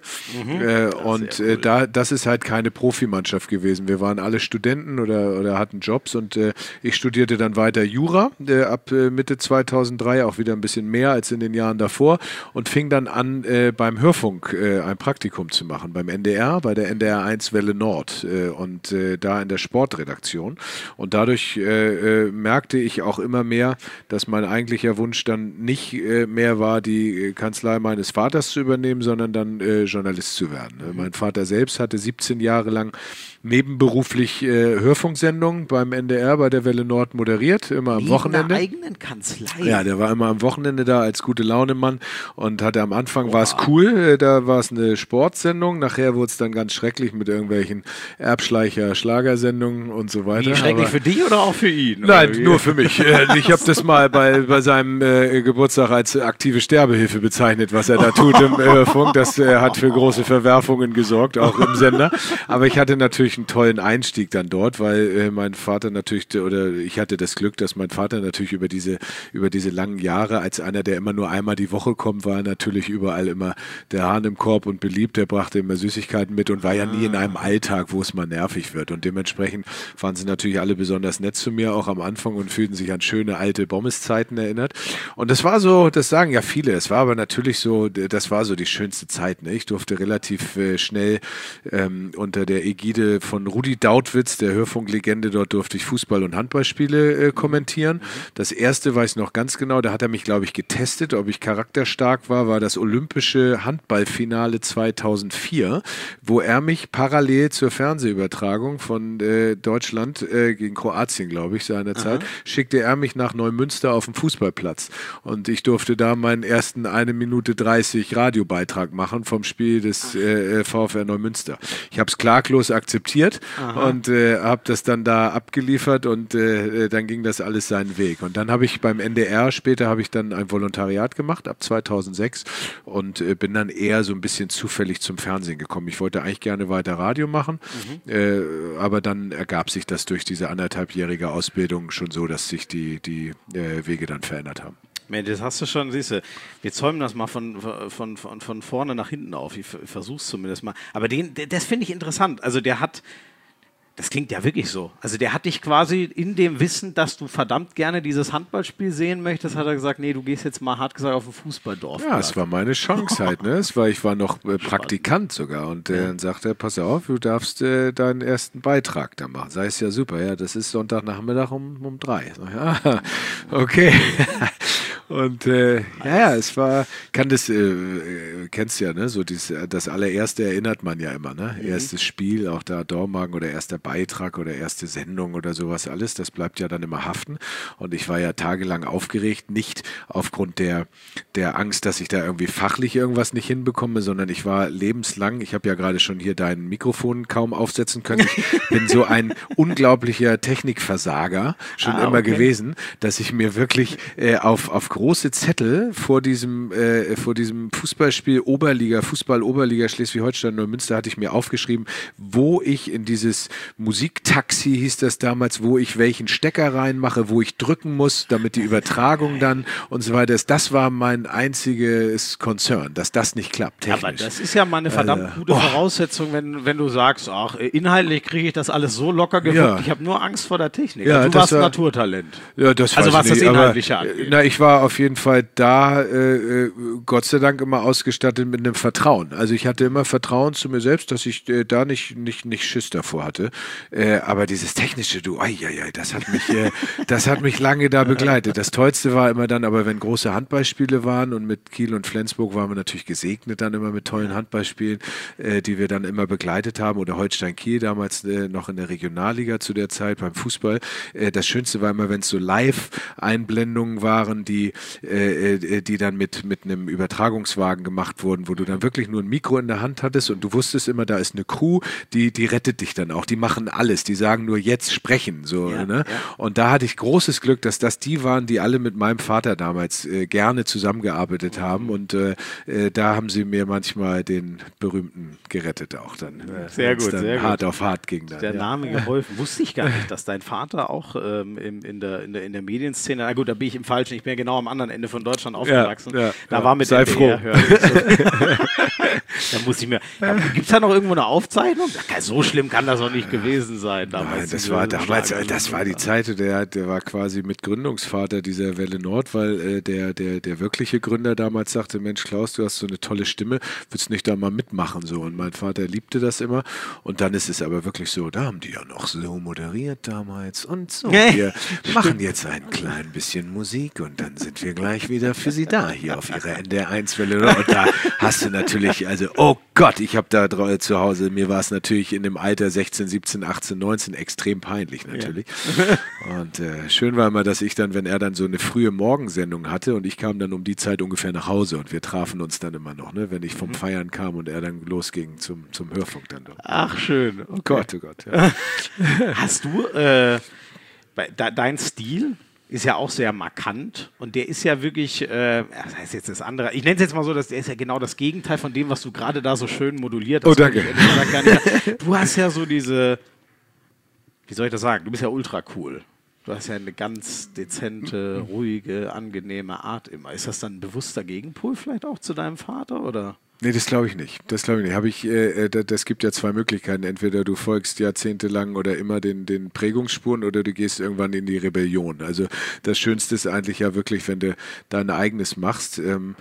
Und cool. Das ist halt keine Profimannschaft gewesen. Wir waren alle Studenten oder hatten Jobs und ich studierte dann weiter Jura ab Mitte 2003, auch wieder ein bisschen mehr als in den Jahren davor und fing dann an, beim Hörfunk ein Praktikum zu machen, beim NDR, bei der NDR 1 Welle Nord und da in der Sportredaktion. Und dadurch merkte ich auch immer mehr, dass mein eigentlicher Wunsch dann nicht mehr war, die Kanzlei meines Vaters zu übernehmen, sondern dann Journalist zu werden. Mein Vater selbst hatte 17 Jahre lang nebenberuflich Hörfunksendungen beim NDR bei der Welle Nord moderiert, immer am Wochenende. In der eigenen Kanzlei? Ja, der war immer am Wochenende da als Gute-Laune-Mann und hatte am Anfang war es cool, da war es eine Sportsendung, nachher wurde es dann ganz schrecklich mit irgendwelchen Erbschleicher-Schlagersendungen und so weiter. Wie schrecklich für dich oder auch für ihn? Nein, nur für mich. Ich habe das mal bei seinem Geburtstag als aktive Sterbehilfe bezeichnet, was er da tut im Hörfunk. Das hat für große Verwerfungen gesorgt, auch im Sender. Aber ich hatte natürlich einen tollen Einstieg dann dort, weil mein Vater natürlich, oder ich hatte das Glück, dass mein Vater natürlich über diese langen Jahre als einer, der immer nur einmal die Woche kommt, war natürlich überall immer der Hahn im Korb und beliebt. Der brachte immer Süßigkeiten mit und war ja nie in einem Alltag, wo es mal nervig wird. Und dementsprechend waren sie natürlich alle besonders nett zu mir, auch am Anfang und fühlten sich an schöne alte Bommes-Zeiten erinnert. Und das war so, das sagen ja viele, es war aber natürlich so, das war so die schönste Zeit. Ne? Ich durfte relativ schnell unter der Ägide von Rudi Dautwitz, der Hörfunklegende, dort durfte ich Fußball- und Handballspiele kommentieren. Das erste weiß ich noch ganz genau, da hat er mich, glaube ich, getestet, ob ich charakterstark war das olympische Handballfinale 2004, wo er mich parallel zur Fernsehübertragung von Deutschland gegen Kroatien, glaube ich, seinerzeit, schickte er mich nach Neumünster auf den Fußballplatz. Und ich durfte da meinen ersten 1 Minute 30 Radiobeitrag machen vom Spiel des VfR Neumünster. Ich habe es klaglos akzeptiert und habe das dann da abgeliefert und dann ging das alles seinen Weg. Und dann habe ich beim NDR, später habe ich dann ein Volontariat gemacht, ab 2006 und bin dann eher so ein bisschen zufällig zum Fernsehen gekommen. Ich wollte eigentlich gerne weiter Radio machen, aber dann ergab sich das durch diese 1,5-jährige Ausbildung schon so, dass sich die Wege dann verändert haben. Das hast du schon, siehst du, wir zäumen das mal von vorne nach hinten auf. Ich versuch's zumindest mal. Aber das finde ich interessant. Also das klingt ja wirklich so. Also der hat dich quasi in dem Wissen, dass du verdammt gerne dieses Handballspiel sehen möchtest, hat er gesagt, nee, du gehst jetzt mal hart gesagt auf ein Fußballdorf. Ja, es war meine Chance halt. Ne? Ich war noch Praktikant sogar und dann sagte er, pass auf, du darfst deinen ersten Beitrag da machen. Sei es ja super, ja, das ist Sonntagnachmittag um 3. Ja, okay. Und es war, kennst ja, ne, so das allererste erinnert man ja immer, ne? Erstes Spiel, auch da Dormagen oder erster Beitrag oder erste Sendung oder sowas alles, das bleibt ja dann immer haften. Und ich war ja tagelang aufgeregt, nicht aufgrund der Angst, dass ich da irgendwie fachlich irgendwas nicht hinbekomme, sondern ich war lebenslang, ich habe ja gerade schon hier dein Mikrofon kaum aufsetzen können, ich bin so ein unglaublicher Technikversager schon immer gewesen, dass ich mir wirklich aufgrund große Zettel vor diesem Fußballspiel Fußball Oberliga Schleswig-Holstein-Neumünster hatte ich mir aufgeschrieben, wo ich in dieses Musiktaxi, hieß das damals, wo ich welchen Stecker reinmache, wo ich drücken muss, damit die Übertragung dann und so weiter ist. Das war mein einziges Concern, dass das nicht klappt technisch. Aber das ist ja mal eine verdammt gute Voraussetzung, wenn du sagst, ach, inhaltlich kriege ich das alles so locker gewuppt, ich habe nur Angst vor der Technik. Ja, du warst ein Naturtalent. Ja, das also was nicht, das Inhaltliche angeht. Na, ich war auf jeden Fall da, Gott sei Dank immer ausgestattet mit einem Vertrauen. Also ich hatte immer Vertrauen zu mir selbst, dass ich da nicht Schiss davor hatte. Aber dieses Technische, das hat mich lange da begleitet. Das Tollste war immer dann, aber wenn große Handballspiele waren und mit Kiel und Flensburg waren wir natürlich gesegnet dann immer mit tollen Handballspielen, die wir dann immer begleitet haben, oder Holstein Kiel damals noch in der Regionalliga zu der Zeit beim Fußball. Das Schönste war immer, wenn es so Live-Einblendungen waren, die dann mit einem Übertragungswagen gemacht wurden, wo du dann wirklich nur ein Mikro in der Hand hattest und du wusstest immer, da ist eine Crew, die rettet dich dann auch, die machen alles, die sagen nur jetzt sprechen, so, ne? Ja. Und da hatte ich großes Glück, dass das die waren, die alle mit meinem Vater damals gerne zusammengearbeitet haben, und da haben sie mir manchmal den berühmten gerettet auch dann. Sehr gut, sehr hart gut. Auf hart ging dann. Der Name geholfen. Wusste ich gar nicht, dass dein Vater auch in der Medienszene, na gut, da bin ich im Falschen, ich bin ja genau am anderen Ende von Deutschland aufgewachsen. Da war mit sei froh. Da muss ich mir. Gibt es da noch irgendwo eine Aufzeichnung? So schlimm kann das doch nicht gewesen sein. Nein, das war die Zeit, der war quasi Mitgründungsvater dieser Welle Nord, weil der wirkliche Gründer damals sagte, Mensch Klaus, du hast so eine tolle Stimme, willst du nicht da mal mitmachen? So. Und mein Vater liebte das immer. Und dann ist es aber wirklich so, da haben die ja noch so moderiert damals und so. Wir machen jetzt ein klein bisschen Musik und dann sind wir gleich wieder für Sie da, hier auf Ihrer NDR1-Welle. Und da hast du natürlich, also, oh Gott, ich habe da zu Hause, mir war es natürlich in dem Alter 16, 17, 18, 19 extrem peinlich natürlich. Ja. Und schön war immer, dass ich dann, wenn er dann so eine frühe Morgensendung hatte und ich kam dann um die Zeit ungefähr nach Hause und wir trafen uns dann immer noch, ne, wenn ich vom Feiern kam und er dann losging zum Hörfunk dann doch. Ach, schön. Okay. Oh Gott. Ja. Hast du, dein Stil ist ja auch sehr markant und der ist ja wirklich, das heißt jetzt das andere, ich nenne es jetzt mal so, dass der ist ja genau das Gegenteil von dem, was du gerade da so schön moduliert hast. Oh, danke. Du hast ja so diese, wie soll ich das sagen, du bist ja ultra cool. Du hast ja eine ganz dezente, ruhige, angenehme Art immer. Ist das dann ein bewusster Gegenpol vielleicht auch zu deinem Vater, oder? Nee, das glaube ich nicht. Das gibt ja zwei Möglichkeiten. Entweder du folgst jahrzehntelang oder immer den Prägungsspuren oder du gehst irgendwann in die Rebellion. Also das Schönste ist eigentlich ja wirklich, wenn du dein eigenes machst.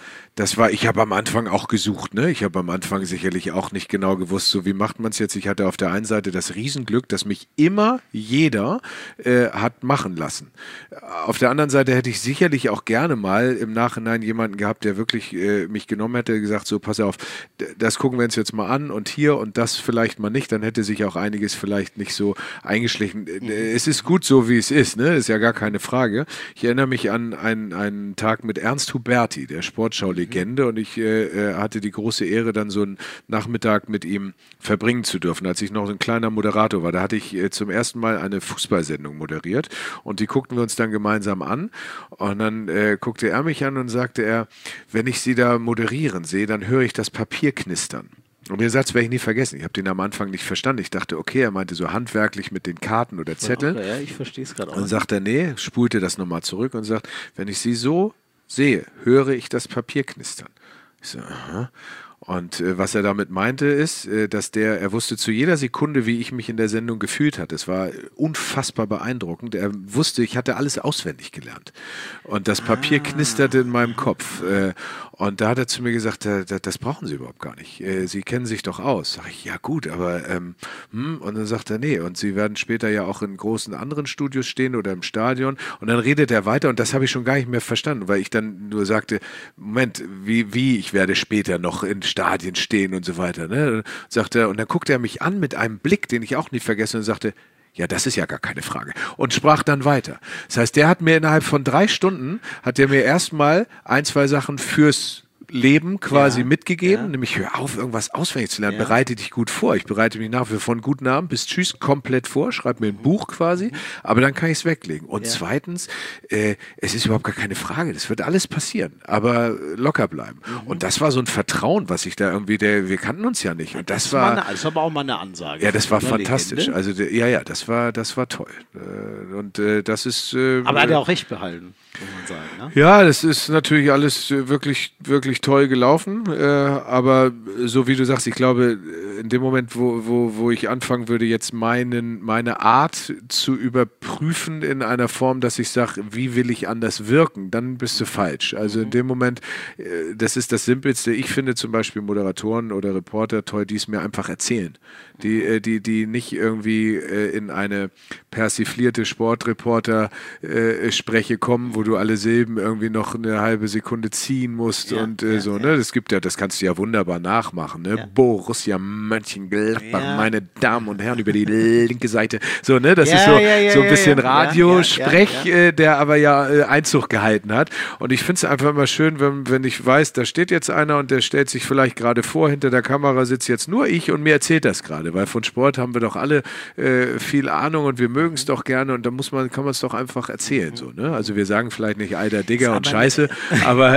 Ich habe am Anfang auch gesucht, ne? Ich habe am Anfang sicherlich auch nicht genau gewusst, so wie macht man es jetzt. Ich hatte auf der einen Seite das Riesenglück, dass mich immer jeder hat machen lassen. Auf der anderen Seite hätte ich sicherlich auch gerne mal im Nachhinein jemanden gehabt, der wirklich mich genommen hätte, gesagt, so pass auf, das gucken wir uns jetzt mal an und hier und das vielleicht mal nicht, dann hätte sich auch einiges vielleicht nicht so eingeschlichen. Es ist gut so, wie es ist, ne? Ist ja gar keine Frage. Ich erinnere mich an einen Tag mit Ernst Huberti, der Sportschau-Legende, und ich hatte die große Ehre, dann so einen Nachmittag mit ihm verbringen zu dürfen, als ich noch ein kleiner Moderator war. Da hatte ich zum ersten Mal eine Fußballsendung moderiert und die guckten wir uns dann gemeinsam an und dann guckte er mich an und sagte wenn ich Sie da moderieren sehe, dann höre ich das Papier knistern. Und den Satz werde ich nie vergessen. Ich habe den am Anfang nicht verstanden. Ich dachte, okay, er meinte so handwerklich mit den Karten oder Zetteln. Okay, ja, ich verstehe es gerade auch. Und sagt er, nee, spulte das nochmal zurück und sagt, wenn ich Sie so sehe, höre ich das Papier knistern. Ich so, aha. Und was er damit meinte ist, dass er wusste zu jeder Sekunde, wie ich mich in der Sendung gefühlt hatte. Es war unfassbar beeindruckend. Er wusste, ich hatte alles auswendig gelernt. Und das Papier knisterte in meinem Kopf. Und da hat er zu mir gesagt, das brauchen Sie überhaupt gar nicht. Sie kennen sich doch aus. Sag ich, ja gut, aber und dann sagt er, nee, und Sie werden später ja auch in großen anderen Studios stehen oder im Stadion. Und dann redet er weiter und das habe ich schon gar nicht mehr verstanden, weil ich dann nur sagte, Moment, wie ich werde später noch in Stadien stehen und so weiter. Ne? Sagt er, und dann guckte er mich an mit einem Blick, den ich auch nicht vergesse, und sagte, ja, das ist ja gar keine Frage. Und sprach dann weiter. Das heißt, der hat mir innerhalb von 3 Stunden, hat er mir erstmal 1, 2 Sachen fürs Leben quasi mitgegeben, nämlich hör auf, irgendwas auswendig zu lernen, bereite dich gut vor. Ich bereite mich nach wie vor von guten Abend bis Tschüss komplett vor, schreibe mir ein Buch quasi, aber dann kann ich es weglegen. Und zweitens, es ist überhaupt gar keine Frage, das wird alles passieren, aber locker bleiben. Und das war so ein Vertrauen, was ich da irgendwie, wir kannten uns ja nicht. Und das war aber auch mal eine Ansage. Ja, das war fantastisch. Also das war toll. Und das ist. Aber hat er auch recht behalten, muss man sagen. Ne? Ja, das ist natürlich alles wirklich, wirklich toll gelaufen. Aber so wie du sagst, ich glaube, in dem Moment, wo ich anfangen würde, jetzt meine Art zu überprüfen in einer Form, dass ich sage, wie will ich anders wirken, dann bist du falsch. Also in dem Moment, das ist das Simpelste. Ich finde zum Beispiel Moderatoren oder Reporter toll, die es mir einfach erzählen. Die nicht irgendwie in eine persiflierte Sportreporter-Spreche kommen, wo du alle Silben irgendwie noch eine halbe Sekunde ziehen musst ne? Das gibt ja, das kannst du ja wunderbar nachmachen, ne? Ja. Borussia Mönchengladbach, meine Damen und Herren, über die linke Seite. So, ne? Das ist so ein bisschen Radiosprech, der aber Einzug gehalten hat. Und ich finde es einfach immer schön, wenn ich weiß, da steht jetzt einer und der stellt sich vielleicht gerade vor, hinter der Kamera sitzt jetzt nur ich und mir erzählt das gerade. Weil von Sport haben wir doch alle viel Ahnung und wir mögen es doch gerne und da kann man es doch einfach erzählen. So, ne? Also wir sagen vielleicht nicht Alter, Digger und Scheiße, aber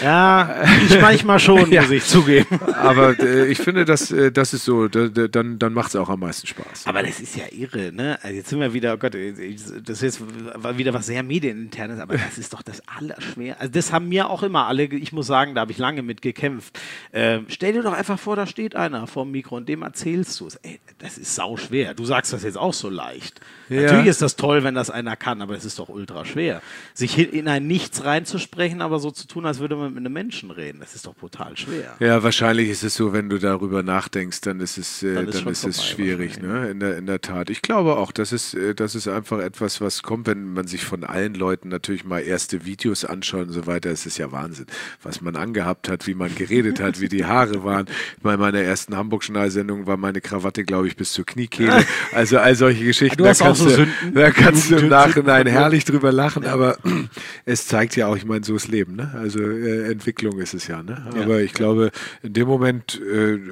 ja, ich manchmal schon, muss ich zugeben. Aber ich finde, das ist so, dann macht es auch am meisten Spaß. Aber das ist ja irre, ne? Also jetzt sind wir wieder, oh Gott, das ist wieder was sehr Medieninternes, aber das ist doch das Allerschwer. Also das haben mir auch immer alle, ich muss sagen, da habe ich lange mit gekämpft. Stell dir doch einfach vor, da steht einer vor dem Mikro und dem erzählst du es. Ey, das ist sau schwer. Du sagst das jetzt auch so leicht. Ja. Natürlich ist das toll, wenn das einer kann, aber es ist doch ultra schwer. Sich in ein Nichts reinzusprechen, aber so zu tun, als würde man mit einem Menschen reden, das ist doch brutal schwer. Ja, wahrscheinlich ist es so, wenn du darüber nachdenkst, dann ist es schwierig, ne? In der Tat. Ich glaube auch, das ist einfach etwas, was kommt, wenn man sich von allen Leuten natürlich mal erste Videos anschaut und so weiter. Es ist ja Wahnsinn, was man angehabt hat, wie man geredet hat, wie die Haare waren. Bei meiner ersten Hamburg-Journal-Sendung war meine Krawatte, glaube ich, bis zur Kniekehle. Also all solche Geschichten. Da kannst du im Nachhinein herrlich drüber lachen, aber es zeigt ja auch, ich meine, so ist Leben, ne? Also Entwicklung ist es ja, ne? Aber ich glaube, in dem Moment,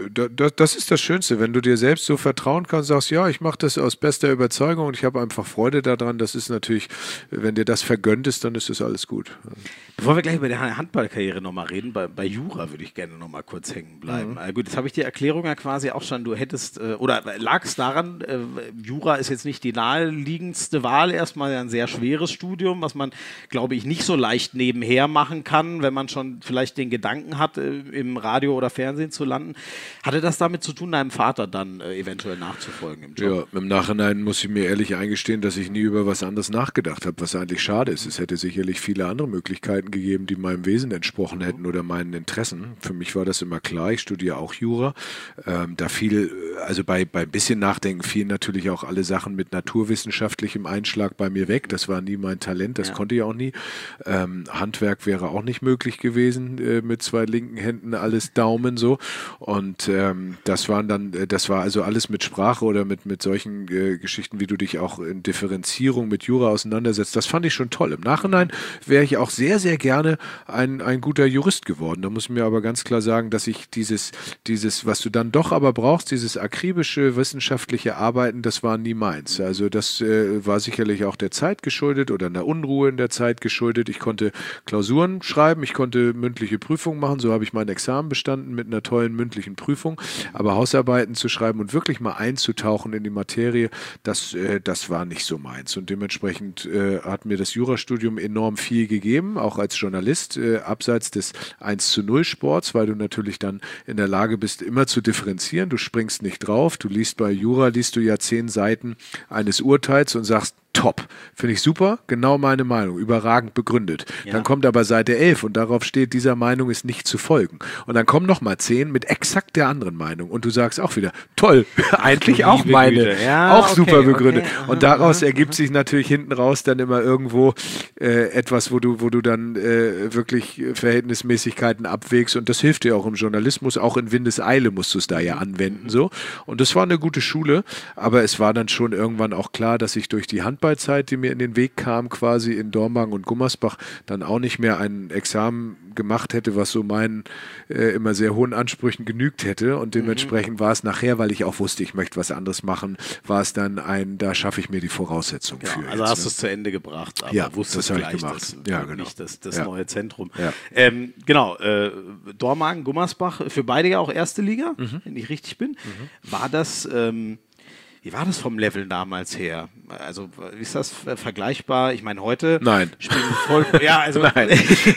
das ist das Schönste, wenn du dir selbst so vertrauen kannst, sagst, ja, ich mache das aus bester Überzeugung und ich habe einfach Freude daran. Das ist natürlich, wenn dir das vergönnt ist, dann ist das alles gut. Bevor wir gleich über deine Handballkarriere nochmal reden, bei Jura würde ich gerne nochmal kurz hängen bleiben. Gut, jetzt habe ich die Erklärung ja quasi auch schon, du hättest, oder lag es daran, Jura ist jetzt nicht die naheliegendste Wahl, erstmal ein sehr schweres Studium, was man, glaube ich, nicht so leicht nebenher machen kann, wenn man schon vielleicht den Gedanken hat, im Radio oder Fernsehen zu landen. Hatte das damit zu tun, deinem Vater dann eventuell nachzufolgen im Job? Ja, im Nachhinein muss ich mir ehrlich eingestehen, dass ich nie über was anderes nachgedacht habe, was eigentlich schade ist. Es hätte sicherlich viele andere Möglichkeiten gegeben, die meinem Wesen entsprochen hätten oder meinen Interessen. Für mich war das immer klar, ich studiere auch Jura. Da fiel, also bei ein bisschen Nachdenken fielen natürlich auch alle Sachen mit naturwissenschaftlichem Einschlag bei mir weg. Das war nie mein Talent, das konnte ich auch nie. Handwerk wäre auch nicht möglich gewesen, mit zwei linken Händen alles Daumen so. Und das war also alles mit Sprache oder mit solchen Geschichten, wie du dich auch in Differenzierung mit Jura auseinandersetzt. Das fand ich schon toll. Im Nachhinein wäre ich auch sehr, sehr gerne ein guter Jurist geworden. Da muss ich mir aber ganz klar sagen, dass ich dieses, was du dann doch aber brauchst, dieses akribische wissenschaftliche Arbeiten, das war nie meins. Also das war sicherlich auch der Zeit geschuldet oder einer Unruhe in der Zeit geschuldet. Ich konnte Klausuren schreiben, ich konnte mündliche Prüfungen machen, so habe ich mein Examen bestanden mit einer tollen mündlichen Prüfung, aber Hausarbeiten zu schreiben und wirklich mal einzutauchen in die Materie, das war nicht so meins und dementsprechend hat mir das Jurastudium enorm viel gegeben, auch als Journalist, abseits des 1:0 Sports, weil du natürlich dann in der Lage bist, immer zu differenzieren, du springst nicht drauf, du liest bei Jura, liest du ja 10 Seiten eines Urteils und sagst, top, finde ich super, genau meine Meinung, überragend begründet. Ja. Dann kommt aber Seite 11 und darauf steht, dieser Meinung ist nicht zu folgen. Und dann kommen nochmal 10 mit exakt der anderen Meinung und du sagst auch wieder, toll, eigentlich auch meine, ja, auch okay, super begründet. Okay, aha, und daraus ergibt sich natürlich hinten raus dann immer irgendwo etwas, wo du dann wirklich Verhältnismäßigkeiten abwägst und das hilft dir auch im Journalismus, auch in Windeseile musst du es da ja anwenden so. Und das war eine gute Schule, aber es war dann schon irgendwann auch klar, dass ich durch die Handball Handballzeit, die mir in den Weg kam, quasi in Dormagen und Gummersbach, dann auch nicht mehr ein Examen gemacht hätte, was so meinen immer sehr hohen Ansprüchen genügt hätte. Und dementsprechend war es nachher, weil ich auch wusste, ich möchte was anderes machen, war es dann da schaffe ich mir die Voraussetzungen für. Also hast du es zu Ende gebracht, aber wusstest das gleich, gemacht. das nicht das neue Zentrum. Ja. Genau, Dormagen, Gummersbach, für beide ja auch erste Liga, wenn ich richtig bin. War das... Wie war das vom Level damals her? Also, wie ist das vergleichbar? Ich meine, heute Nein. spielen voll. Ja, also. Nein.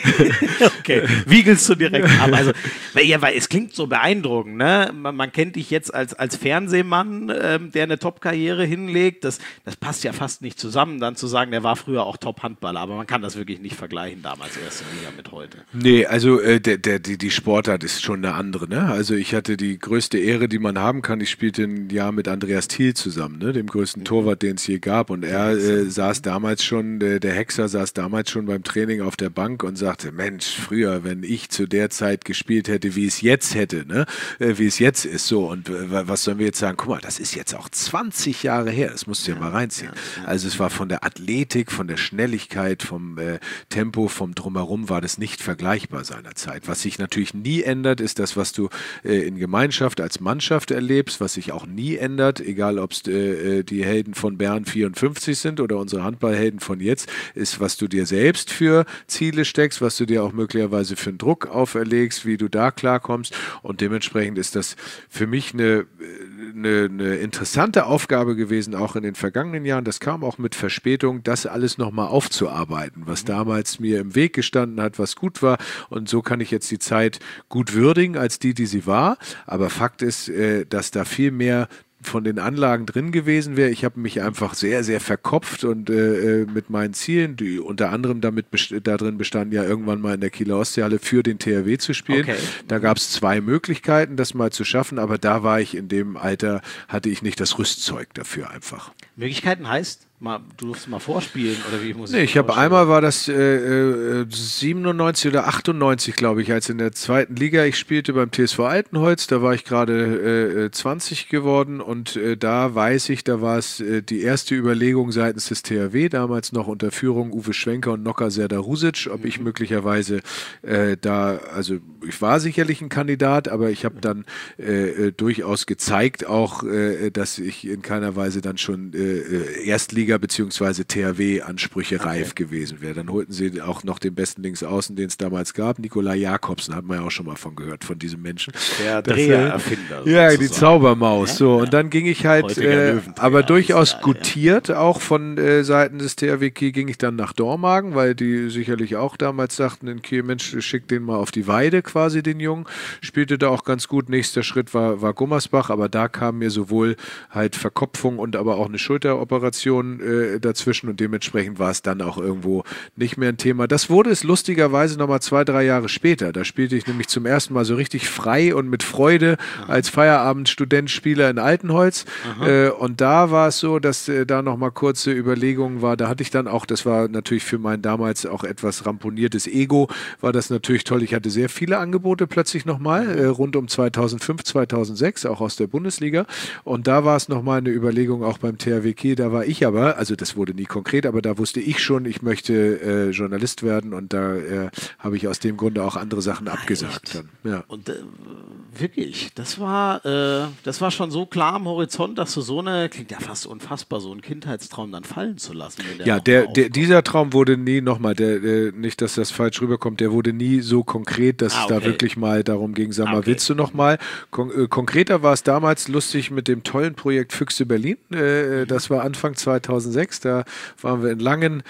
Okay, wiegelst du direkt ab. Also, weil es klingt so beeindruckend, ne? Man kennt dich jetzt als Fernsehmann, der eine Top-Karriere hinlegt. Das passt ja fast nicht zusammen, dann zu sagen, der war früher auch Top-Handballer. Aber man kann das wirklich nicht vergleichen, damals erste Liga mit heute. Nee, also die Sportart ist schon eine andere. Ne? Also ich hatte die größte Ehre, die man haben kann. Ich spielte ein Jahr mit Andreas Thiel zusammen, ne? Dem größten Torwart, den es je gab. Und er saß damals schon, der Hexer saß damals schon beim Training auf der Bank und sagte, Mensch, früher, wenn ich zu der Zeit gespielt hätte, wie es jetzt hätte, ne? Wie es jetzt ist, so. Und was sollen wir jetzt sagen? Guck mal, das ist jetzt auch 20 Jahre her. Das musst du ja mal reinziehen. Also es war von der Athletik, von der Schnelligkeit, vom Tempo, vom Drumherum war das nicht vergleichbar seinerzeit. Was sich natürlich nie ändert, ist das, was du in Gemeinschaft als Mannschaft erlebst, was sich auch nie ändert, egal ob es die Helden von Bern 54 sind oder unsere Handballhelden von jetzt, ist, was du dir selbst für Ziele steckst, was du dir auch möglicherweise für einen Druck auferlegst, wie du da klarkommst. Und dementsprechend ist das für mich eine interessante Aufgabe gewesen, auch in den vergangenen Jahren. Das kam auch mit Verspätung, das alles nochmal aufzuarbeiten, was damals mir im Weg gestanden hat, was gut war. Und so kann ich jetzt die Zeit gut würdigen als die sie war. Aber Fakt ist, dass da viel mehr von den Anlagen drin gewesen wäre. Ich habe mich einfach sehr, sehr verkopft und mit meinen Zielen, die unter anderem darin bestanden, ja irgendwann mal in der Kieler Ostseehalle für den THW zu spielen. Okay. Da gab es 2 Möglichkeiten, das mal zu schaffen, aber da war ich in dem Alter, hatte ich nicht das Rüstzeug dafür einfach. Möglichkeiten heißt? Du durfst mal vorspielen oder wie muss ich? Nee, ich habe einmal war das 97 oder 98, glaube ich, als in der 2. Liga. Ich spielte beim TSV Altenholz, da war ich gerade 20 geworden und da weiß ich, da war es die erste Überlegung seitens des THW, damals noch unter Führung Uwe Schwenker und Noka Serdarusic, ob ich möglicherweise also ich war sicherlich ein Kandidat, aber ich habe dann durchaus gezeigt auch, dass ich in keiner Weise dann schon Erstliga bzw. THW-Ansprüche reif gewesen wäre. Dann holten sie auch noch den besten Linksaußen, den es damals gab, Nikolai Jakobsen, hat man ja auch schon mal von gehört, von diesem Menschen. Der Drehererfinder. Ja, die Zaubermaus. So, und dann ging ich halt, aber durchaus gutiert, auch von Seiten des THW Kiel ging ich dann nach Dormagen, weil die sicherlich auch damals sagten in Kiel, Mensch, schick den mal auf die Weide quasi, den Jungen. Spielte da auch ganz gut. Nächster Schritt war Gummersbach, aber da kam mir sowohl halt Verkopfung und aber auch eine Schulteroperation dazwischen und dementsprechend war es dann auch irgendwo nicht mehr ein Thema. Das wurde es lustigerweise nochmal 2-3 Jahre später. Da spielte ich nämlich zum ersten Mal so richtig frei und mit Freude als Feierabend-Student-Spieler in Altenholz. Und da war es so, dass da nochmal kurze Überlegungen war. Da hatte ich dann auch, das war natürlich für mein damals auch etwas ramponiertes Ego, war das natürlich toll. Ich hatte sehr viele Angebote plötzlich nochmal, rund um 2005, 2006, auch aus der Bundesliga. Und da war es nochmal eine Überlegung auch beim THW Kiel. Da war ich aber, also das wurde nie konkret, aber da wusste ich schon, ich möchte Journalist werden und da habe ich aus dem Grunde auch andere Sachen abgesagt. Dann. Ja. Und wirklich, das war schon so klar am Horizont, dass du klingt ja fast unfassbar, so einen Kindheitstraum dann fallen zu lassen. Ja, dieser Traum wurde nie nochmal, nicht, dass das falsch rüberkommt, der wurde nie so konkret, dass es da wirklich mal darum ging, sag mal, willst du nochmal? Konkreter war es damals lustig mit dem tollen Projekt Füchse Berlin. Das war Anfang 2006, da waren wir in langen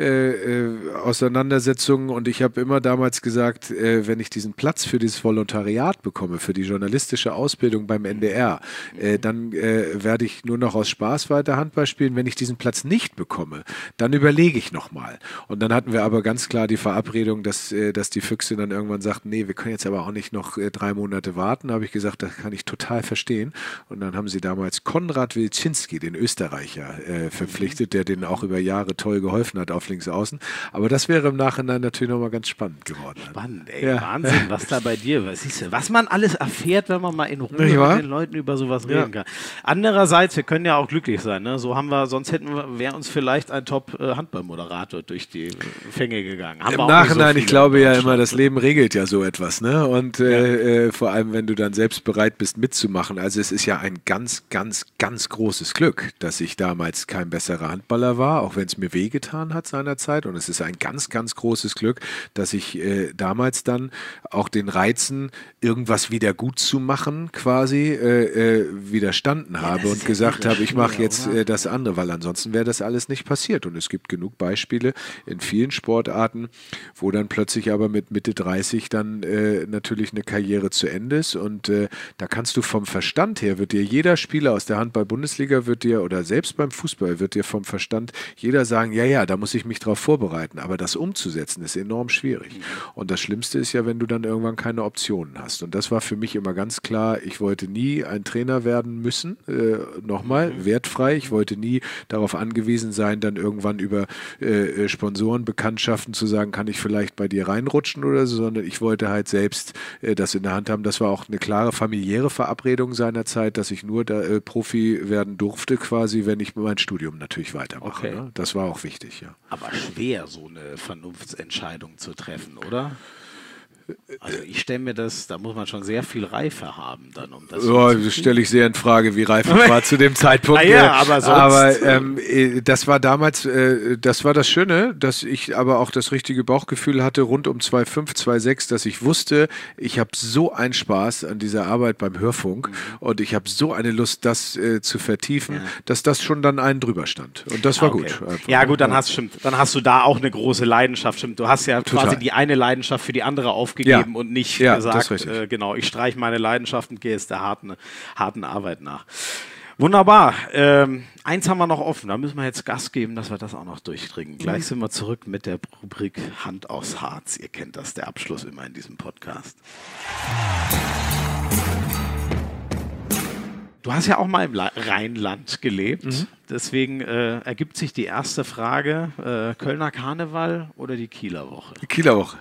Auseinandersetzungen und ich habe immer damals gesagt, wenn ich diesen Platz für dieses Volontariat bekomme, für die journalistische Ausbildung beim NDR, dann werde ich nur noch aus Spaß weiter Handball spielen. Wenn ich diesen Platz nicht bekomme, dann überlege ich nochmal. Und dann hatten wir aber ganz klar die Verabredung, dass die Füchse dann irgendwann sagten, nee, wir können jetzt aber auch nicht noch 3 Monate warten. Da habe ich gesagt, das kann ich total verstehen. Und dann haben sie damals Konrad Wilczynski, den Österreicher, verpflichtet. verpflichtet, der denen auch über Jahre toll geholfen hat auf links außen. Aber das wäre im Nachhinein natürlich nochmal ganz spannend geworden. Spannend, ey. Ja. Wahnsinn, was da bei dir, was man alles erfährt, wenn man mal in Ruhe mit den Leuten über sowas reden kann. Andererseits, wir können ja auch glücklich sein, ne? Sonst wäre uns vielleicht ein Top-Handballmoderator durch die Fänge gegangen. Im Nachhinein, ich glaube ja immer, das Leben regelt ja so etwas, ne? Und vor allem, wenn du dann selbst bereit bist mitzumachen. Also es ist ja ein ganz, ganz, ganz großes Glück, dass ich damals kein besserer Handballer war, auch wenn es mir wehgetan hat seinerzeit. Und es ist ein ganz, ganz großes Glück, dass ich damals dann auch den Reizen, irgendwas wieder gut zu machen, quasi widerstanden habe und gesagt habe, ich mache jetzt das andere, weil ansonsten wäre das alles nicht passiert. Und es gibt genug Beispiele in vielen Sportarten, wo dann plötzlich aber mit Mitte 30 dann natürlich eine Karriere zu Ende ist. Und da kannst du vom Verstand her, wird dir jeder Spieler aus der Handball-Bundesliga oder selbst beim Fußball wird dir vom Verstand jeder sagen, ja, da muss ich mich drauf vorbereiten. Aber das umzusetzen ist enorm schwierig. Und das Schlimmste ist ja, wenn du dann irgendwann keine Optionen hast. Und das war für mich immer ganz klar, ich wollte nie ein Trainer werden müssen, nochmal, wertfrei. Ich wollte nie darauf angewiesen sein, dann irgendwann über Sponsorenbekanntschaften zu sagen, kann ich vielleicht bei dir reinrutschen oder so, sondern ich wollte halt selbst das in der Hand haben. Das war auch eine klare familiäre Verabredung seinerzeit, dass ich nur Profi werden durfte, quasi, wenn ich mein Studium natürlich weitermache. Ne? Das war auch wichtig, ja. Aber schwer, so eine Vernunftsentscheidung zu treffen, oder? Also ich stelle mir das, da muss man schon sehr viel Reife haben dann, um das stelle ich sehr in Frage, wie reif ich war zu dem Zeitpunkt. Aber das war damals, das war das Schöne, dass ich aber auch das richtige Bauchgefühl hatte rund um 2005, 2006, dass ich wusste, ich habe so einen Spaß an dieser Arbeit beim Hörfunk und ich habe so eine Lust, das zu vertiefen, dass das schon dann einen drüber stand. Und das war gut. Einfach. Ja gut, dann hast du da auch eine große Leidenschaft. Stimmt. Du hast ja quasi die eine Leidenschaft für die andere aufgegeben und nicht gesagt, genau, ich streiche meine Leidenschaft und gehe jetzt der harten Arbeit nach. Wunderbar. Eins haben wir noch offen, da müssen wir jetzt Gas geben, dass wir das auch noch durchdringen. Gleich sind wir zurück mit der Rubrik Hand aus Harz. Ihr kennt das, der Abschluss immer in diesem Podcast. Du hast ja auch mal im Rheinland gelebt, deswegen ergibt sich die erste Frage, Kölner Karneval oder die Kieler Woche? Die Kieler Woche.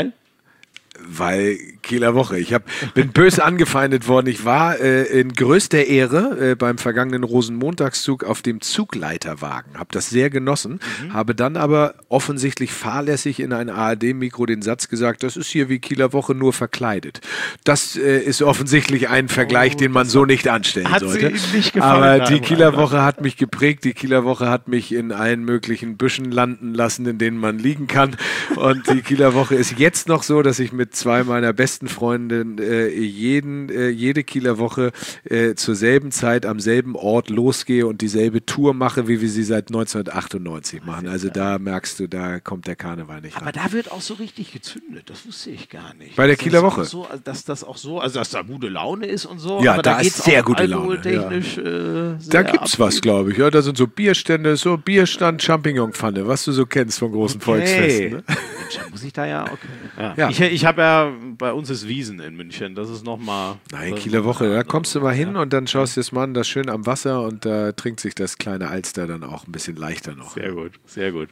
Weil Kieler Woche. Bin böse angefeindet worden. Ich war in größter Ehre beim vergangenen Rosenmontagszug auf dem Zugleiterwagen. Habe das sehr genossen, habe dann aber offensichtlich fahrlässig in ein ARD-Mikro den Satz gesagt, das ist hier wie Kieler Woche nur verkleidet. Das ist offensichtlich ein Vergleich, den man so nicht anstellen sollte. Nicht gefallen, aber die Kieler Woche hat mich geprägt. Die Kieler Woche hat mich in allen möglichen Büschen landen lassen, in denen man liegen kann. Und die Kieler Woche ist jetzt noch so, dass ich mit zwei meiner besten Freundinnen jede Kieler Woche zur selben Zeit am selben Ort losgehe und dieselbe Tour mache, wie wir sie seit 1998 machen. Also da merkst du, da kommt der Karneval nicht ran. Aber da wird auch so richtig gezündet, das wusste ich gar nicht. Bei der Kieler Woche? So, dass das auch so, also dass da gute Laune ist und so. Ja, aber da ist sehr gute Laune. Da gibt's was, glaube ich. Ja, da sind so Bierstände, so Bierstand, Champignonpfanne, was du so kennst von großen Volksfesten. Ne? Mensch, muss ich da ja. Ich habe ja, bei uns ist Wiesen in München, das ist nochmal... Nein, Kieler Woche, da kommst du mal hin und dann schaust du das mal an, das schön am Wasser und da trinkt sich das kleine Alster dann auch ein bisschen leichter noch. Sehr gut, sehr gut.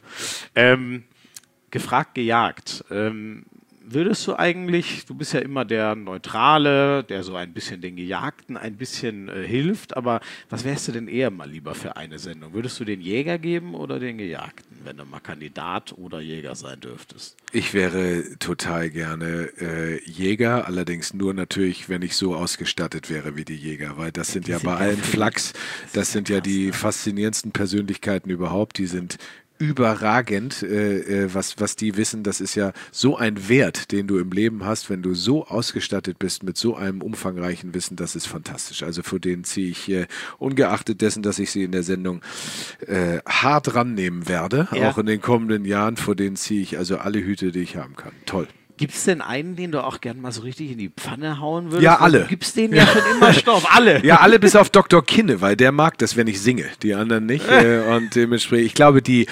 Gefragt, gejagt. Würdest du eigentlich, du bist ja immer der Neutrale, der so ein bisschen den Gejagten ein bisschen hilft, aber was wärst du denn eher mal lieber für eine Sendung? Würdest du den Jäger geben oder den Gejagten, wenn du mal Kandidat oder Jäger sein dürftest? Ich wäre total gerne Jäger, allerdings nur natürlich, wenn ich so ausgestattet wäre wie die Jäger, weil das sind ja bei allen Flachs, das sind ja die faszinierendsten Persönlichkeiten überhaupt, die sind überragend, was die wissen, das ist ja so ein Wert, den du im Leben hast, wenn du so ausgestattet bist mit so einem umfangreichen Wissen, das ist fantastisch. Also vor denen ziehe ich, ungeachtet dessen, dass ich sie in der Sendung hart rannehmen werde, auch in den kommenden Jahren, vor denen ziehe ich also alle Hüte, die ich haben kann. Toll. Gibt es denn einen, den du auch gern mal so richtig in die Pfanne hauen würdest? Ja, alle. Du gibst denen ja schon immer Stoff, alle. Ja, alle bis auf Dr. Kinne, weil der mag das, wenn ich singe, die anderen nicht. Und dementsprechend, ich glaube, die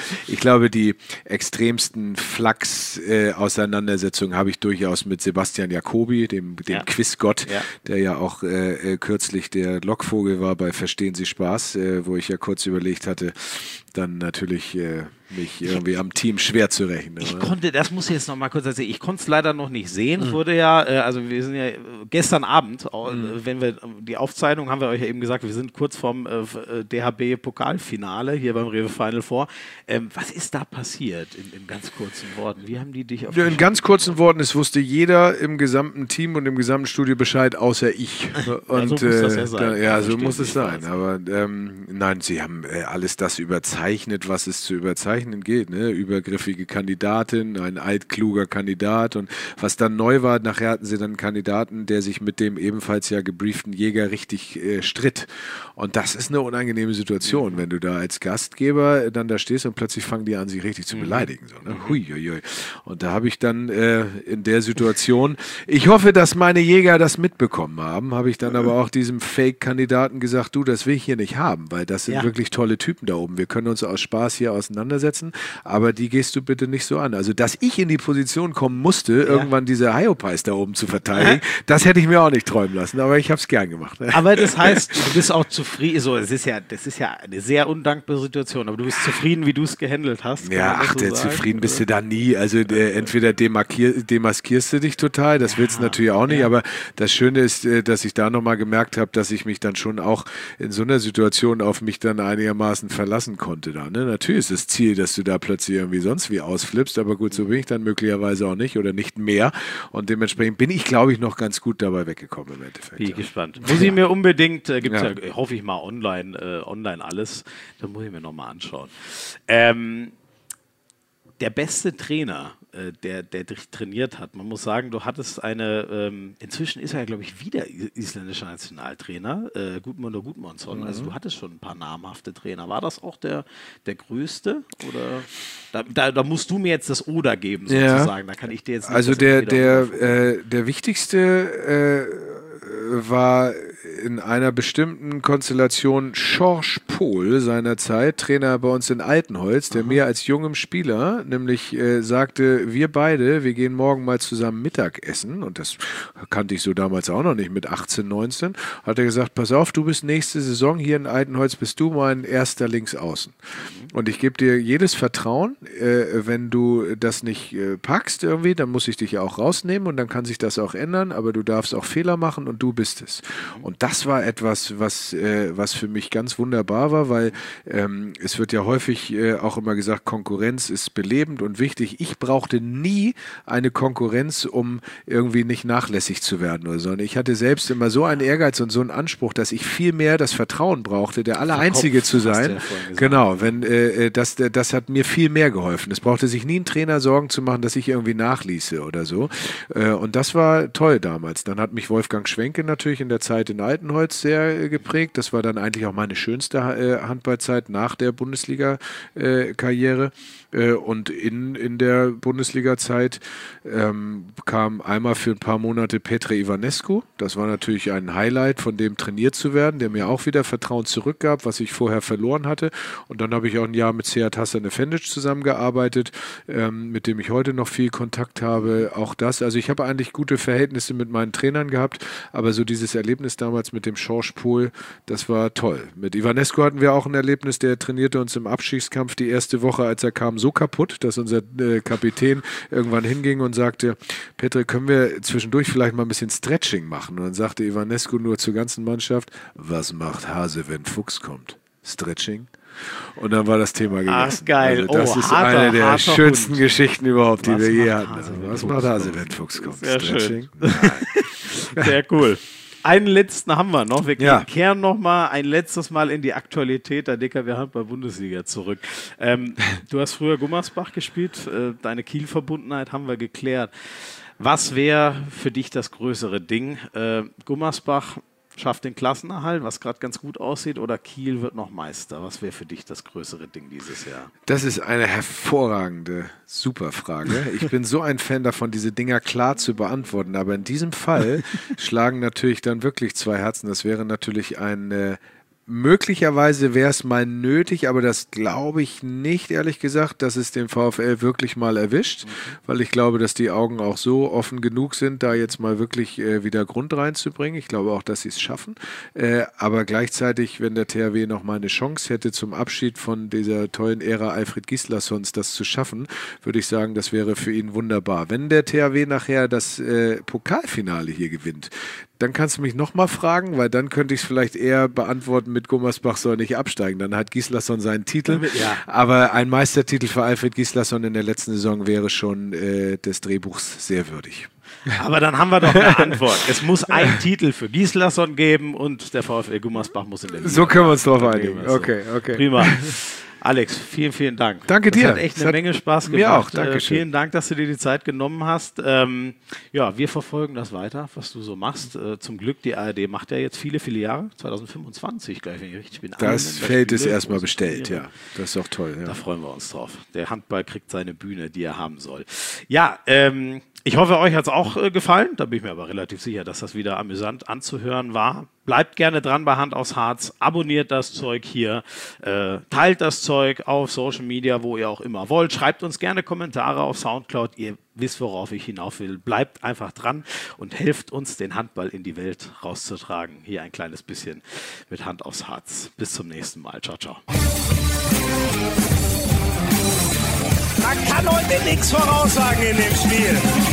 extremsten Flachs-Auseinandersetzungen habe ich durchaus mit Sebastian Jacobi, dem Quizgott, der ja auch kürzlich der Lockvogel war bei Verstehen Sie Spaß, wo ich ja kurz überlegt hatte, dann natürlich mich irgendwie am Team schwer zu rechnen. Das muss ich jetzt noch mal kurz erzählen, ich konnte es leider noch nicht sehen. Es wurde ja, also wir sind ja gestern Abend, wenn wir die Aufzeichnung, haben wir euch ja eben gesagt, wir sind kurz vorm DHB-Pokalfinale hier beim Rewe Final Four. Was ist da passiert in ganz kurzen Worten? Wie haben die dich auf In ganz kurzen Worten, es wusste jeder im gesamten Team und im gesamten Studio Bescheid, außer ich. Und, so muss das ja sein. So muss es sein. Aber nein, sie haben alles das überzeichnet, was es zu überzeichnen geht. Ne? Übergriffige Kandidatin, ein altkluger Kandidat. Und was dann neu war, nachher hatten sie dann einen Kandidaten, der sich mit dem ebenfalls ja gebrieften Jäger richtig stritt. Und das ist eine unangenehme Situation, wenn du da als Gastgeber dann da stehst und plötzlich fangen die an, sich richtig zu beleidigen. So, ne? Hui, hui, hui. Und da habe ich dann in der Situation, ich hoffe, dass meine Jäger das mitbekommen haben, habe ich dann aber auch diesem Fake-Kandidaten gesagt, du, das will ich hier nicht haben, weil das sind wirklich tolle Typen da oben. Wir können uns aus Spaß hier auseinandersetzen, aber die gehst du bitte nicht so an. Also, dass ich in die Position kommen musste, irgendwann diese Hyopies da oben zu verteidigen, das hätte ich mir auch nicht träumen lassen, aber ich habe es gern gemacht. Aber das heißt, du bist auch zufrieden, so, das ist ja eine sehr undankbare Situation, aber du bist zufrieden, wie du es gehandelt hast. Ja, zufrieden bist du da nie. Also entweder demaskierst du dich total, das willst du natürlich auch nicht, aber das Schöne ist, dass ich da nochmal gemerkt habe, dass ich mich dann schon auch in so einer Situation auf mich dann einigermaßen verlassen konnte. Da, ne? Natürlich ist das Ziel, dass du da plötzlich irgendwie sonst wie ausflippst, aber gut, so bin ich dann möglicherweise auch nicht oder nicht mehr und dementsprechend bin ich, glaube ich, noch ganz gut dabei weggekommen im Endeffekt. Bin ich gespannt. Muss ich mir unbedingt, gibt es ja, hoffe ich mal, online alles, da muss ich mir nochmal anschauen. Der beste Trainer, der dich trainiert hat, man muss sagen, du hattest inzwischen ist er ja, glaube ich, wieder isländischer Nationaltrainer, Gudmundsson, also du hattest schon ein paar namhafte Trainer. War das auch der größte? Oder da musst du mir jetzt das Oder geben, sozusagen, da kann ich dir jetzt nicht also der wichtigste war in einer bestimmten Konstellation George Pohl seinerzeit, Trainer bei uns in Altenholz, der mir als jungem Spieler nämlich sagte, wir gehen morgen mal zusammen Mittagessen und das kannte ich so damals auch noch nicht, mit 18, 19, hat er gesagt, pass auf, du bist nächste Saison hier in Altenholz, bist du mein erster Linksaußen. Und ich gebe dir jedes Vertrauen, wenn du das nicht packst irgendwie, dann muss ich dich ja auch rausnehmen und dann kann sich das auch ändern, aber du darfst auch Fehler machen und du bist es. Und das war etwas, was für mich ganz wunderbar war, weil es wird ja häufig auch immer gesagt, Konkurrenz ist belebend und wichtig. Ich brauchte nie eine Konkurrenz, um irgendwie nicht nachlässig zu werden oder so. Und ich hatte selbst immer so einen Ehrgeiz und so einen Anspruch, dass ich viel mehr das Vertrauen brauchte, der Allereinzige zu sein. Genau, das hat mir viel mehr geholfen. Es brauchte sich nie ein Trainer Sorgen zu machen, dass ich irgendwie nachließe oder so. Und das war toll damals. Dann hat mich Wolfgang Schwenke natürlich in der Zeit in Altenholz sehr geprägt. Das war dann eigentlich auch meine schönste Handballzeit nach der Bundesliga-Karriere. Und in der Bundesliga-Zeit kam einmal für ein paar Monate Petre Ivanescu. Das war natürlich ein Highlight, von dem trainiert zu werden, der mir auch wieder Vertrauen zurückgab, was ich vorher verloren hatte. Und dann habe ich auch ein Jahr mit Sead Hassan Efendic zusammengearbeitet, mit dem ich heute noch viel Kontakt habe. Auch das, also ich habe eigentlich gute Verhältnisse mit meinen Trainern gehabt, aber so dieses Erlebnis damals mit dem George Pohl, das war toll. Mit Ivanescu hatten wir auch ein Erlebnis, der trainierte uns im Abstiegskampf die erste Woche, als er kam, so kaputt, dass unser Kapitän irgendwann hinging und sagte, Petre, können wir zwischendurch vielleicht mal ein bisschen Stretching machen? Und dann sagte Ivanescu nur zur ganzen Mannschaft, was macht Hase, wenn Fuchs kommt? Stretching? Und dann war das Thema gegessen. Ach, geil. Also das ist eine der schönsten Geschichten überhaupt, die wir je hatten. Also, was macht Hase, wenn Fuchs kommt? Sehr Stretching? Sehr cool. Einen letzten haben wir noch. Wir kehren noch mal ein letztes Mal in die Aktualität der DKW Handball-Bundesliga zurück. Du hast früher Gummersbach gespielt. Deine Kiel-Verbundenheit haben wir geklärt. Was wäre für dich das größere Ding? Gummersbach schafft den Klassenerhalt, was gerade ganz gut aussieht, oder Kiel wird noch Meister? Was wäre für dich das größere Ding dieses Jahr? Das ist eine hervorragende, super Frage. Ich bin so ein Fan davon, diese Dinger klar zu beantworten. Aber in diesem Fall schlagen natürlich dann wirklich zwei Herzen. Das wäre natürlich ein möglicherweise wäre es mal nötig, aber das glaube ich nicht, ehrlich gesagt, dass es den VfL wirklich mal erwischt, weil ich glaube, dass die Augen auch so offen genug sind, da jetzt mal wirklich wieder Grund reinzubringen. Ich glaube auch, dass sie es schaffen. Aber gleichzeitig, wenn der THW noch mal eine Chance hätte, zum Abschied von dieser tollen Ära Alfred Gislassons das zu schaffen, würde ich sagen, das wäre für ihn wunderbar. Wenn der THW nachher das Pokalfinale hier gewinnt, dann kannst du mich nochmal fragen, weil dann könnte ich es vielleicht eher beantworten mit Gummersbach soll nicht absteigen. Dann hat Gislason seinen Titel. Ja. Aber ein Meistertitel für Alfred Gislason in der letzten Saison wäre schon des Drehbuchs sehr würdig. Aber dann haben wir doch eine Antwort. Es muss einen Titel für Gislason geben und der VfL Gummersbach muss in der Liga. So können wir uns drauf einigen. Okay. Prima. Alex, vielen, vielen Dank. Danke dir. Das hat echt eine Menge Spaß gemacht. Mir auch, danke schön. Vielen Dank, dass du dir die Zeit genommen hast. Ja, wir verfolgen das weiter, was du so machst. Zum Glück, die ARD macht ja jetzt viele, viele Jahre. 2025, gleich, wenn ich richtig bin. Das Feld ist erstmal bestellt, ja. Das ist doch toll. Ja. Da freuen wir uns drauf. Der Handball kriegt seine Bühne, die er haben soll. Ja, ich hoffe, euch hat es auch gefallen. Da bin ich mir aber relativ sicher, dass das wieder amüsant anzuhören war. Bleibt gerne dran bei Hand aufs Harz. Abonniert das Zeug hier. Teilt das Zeug auf Social Media, wo ihr auch immer wollt. Schreibt uns gerne Kommentare auf Soundcloud. Ihr wisst, worauf ich hinauf will. Bleibt einfach dran und helft uns, den Handball in die Welt rauszutragen. Hier ein kleines bisschen mit Hand aufs Harz. Bis zum nächsten Mal. Ciao, ciao. Man kann heute nichts voraussagen in dem Spiel.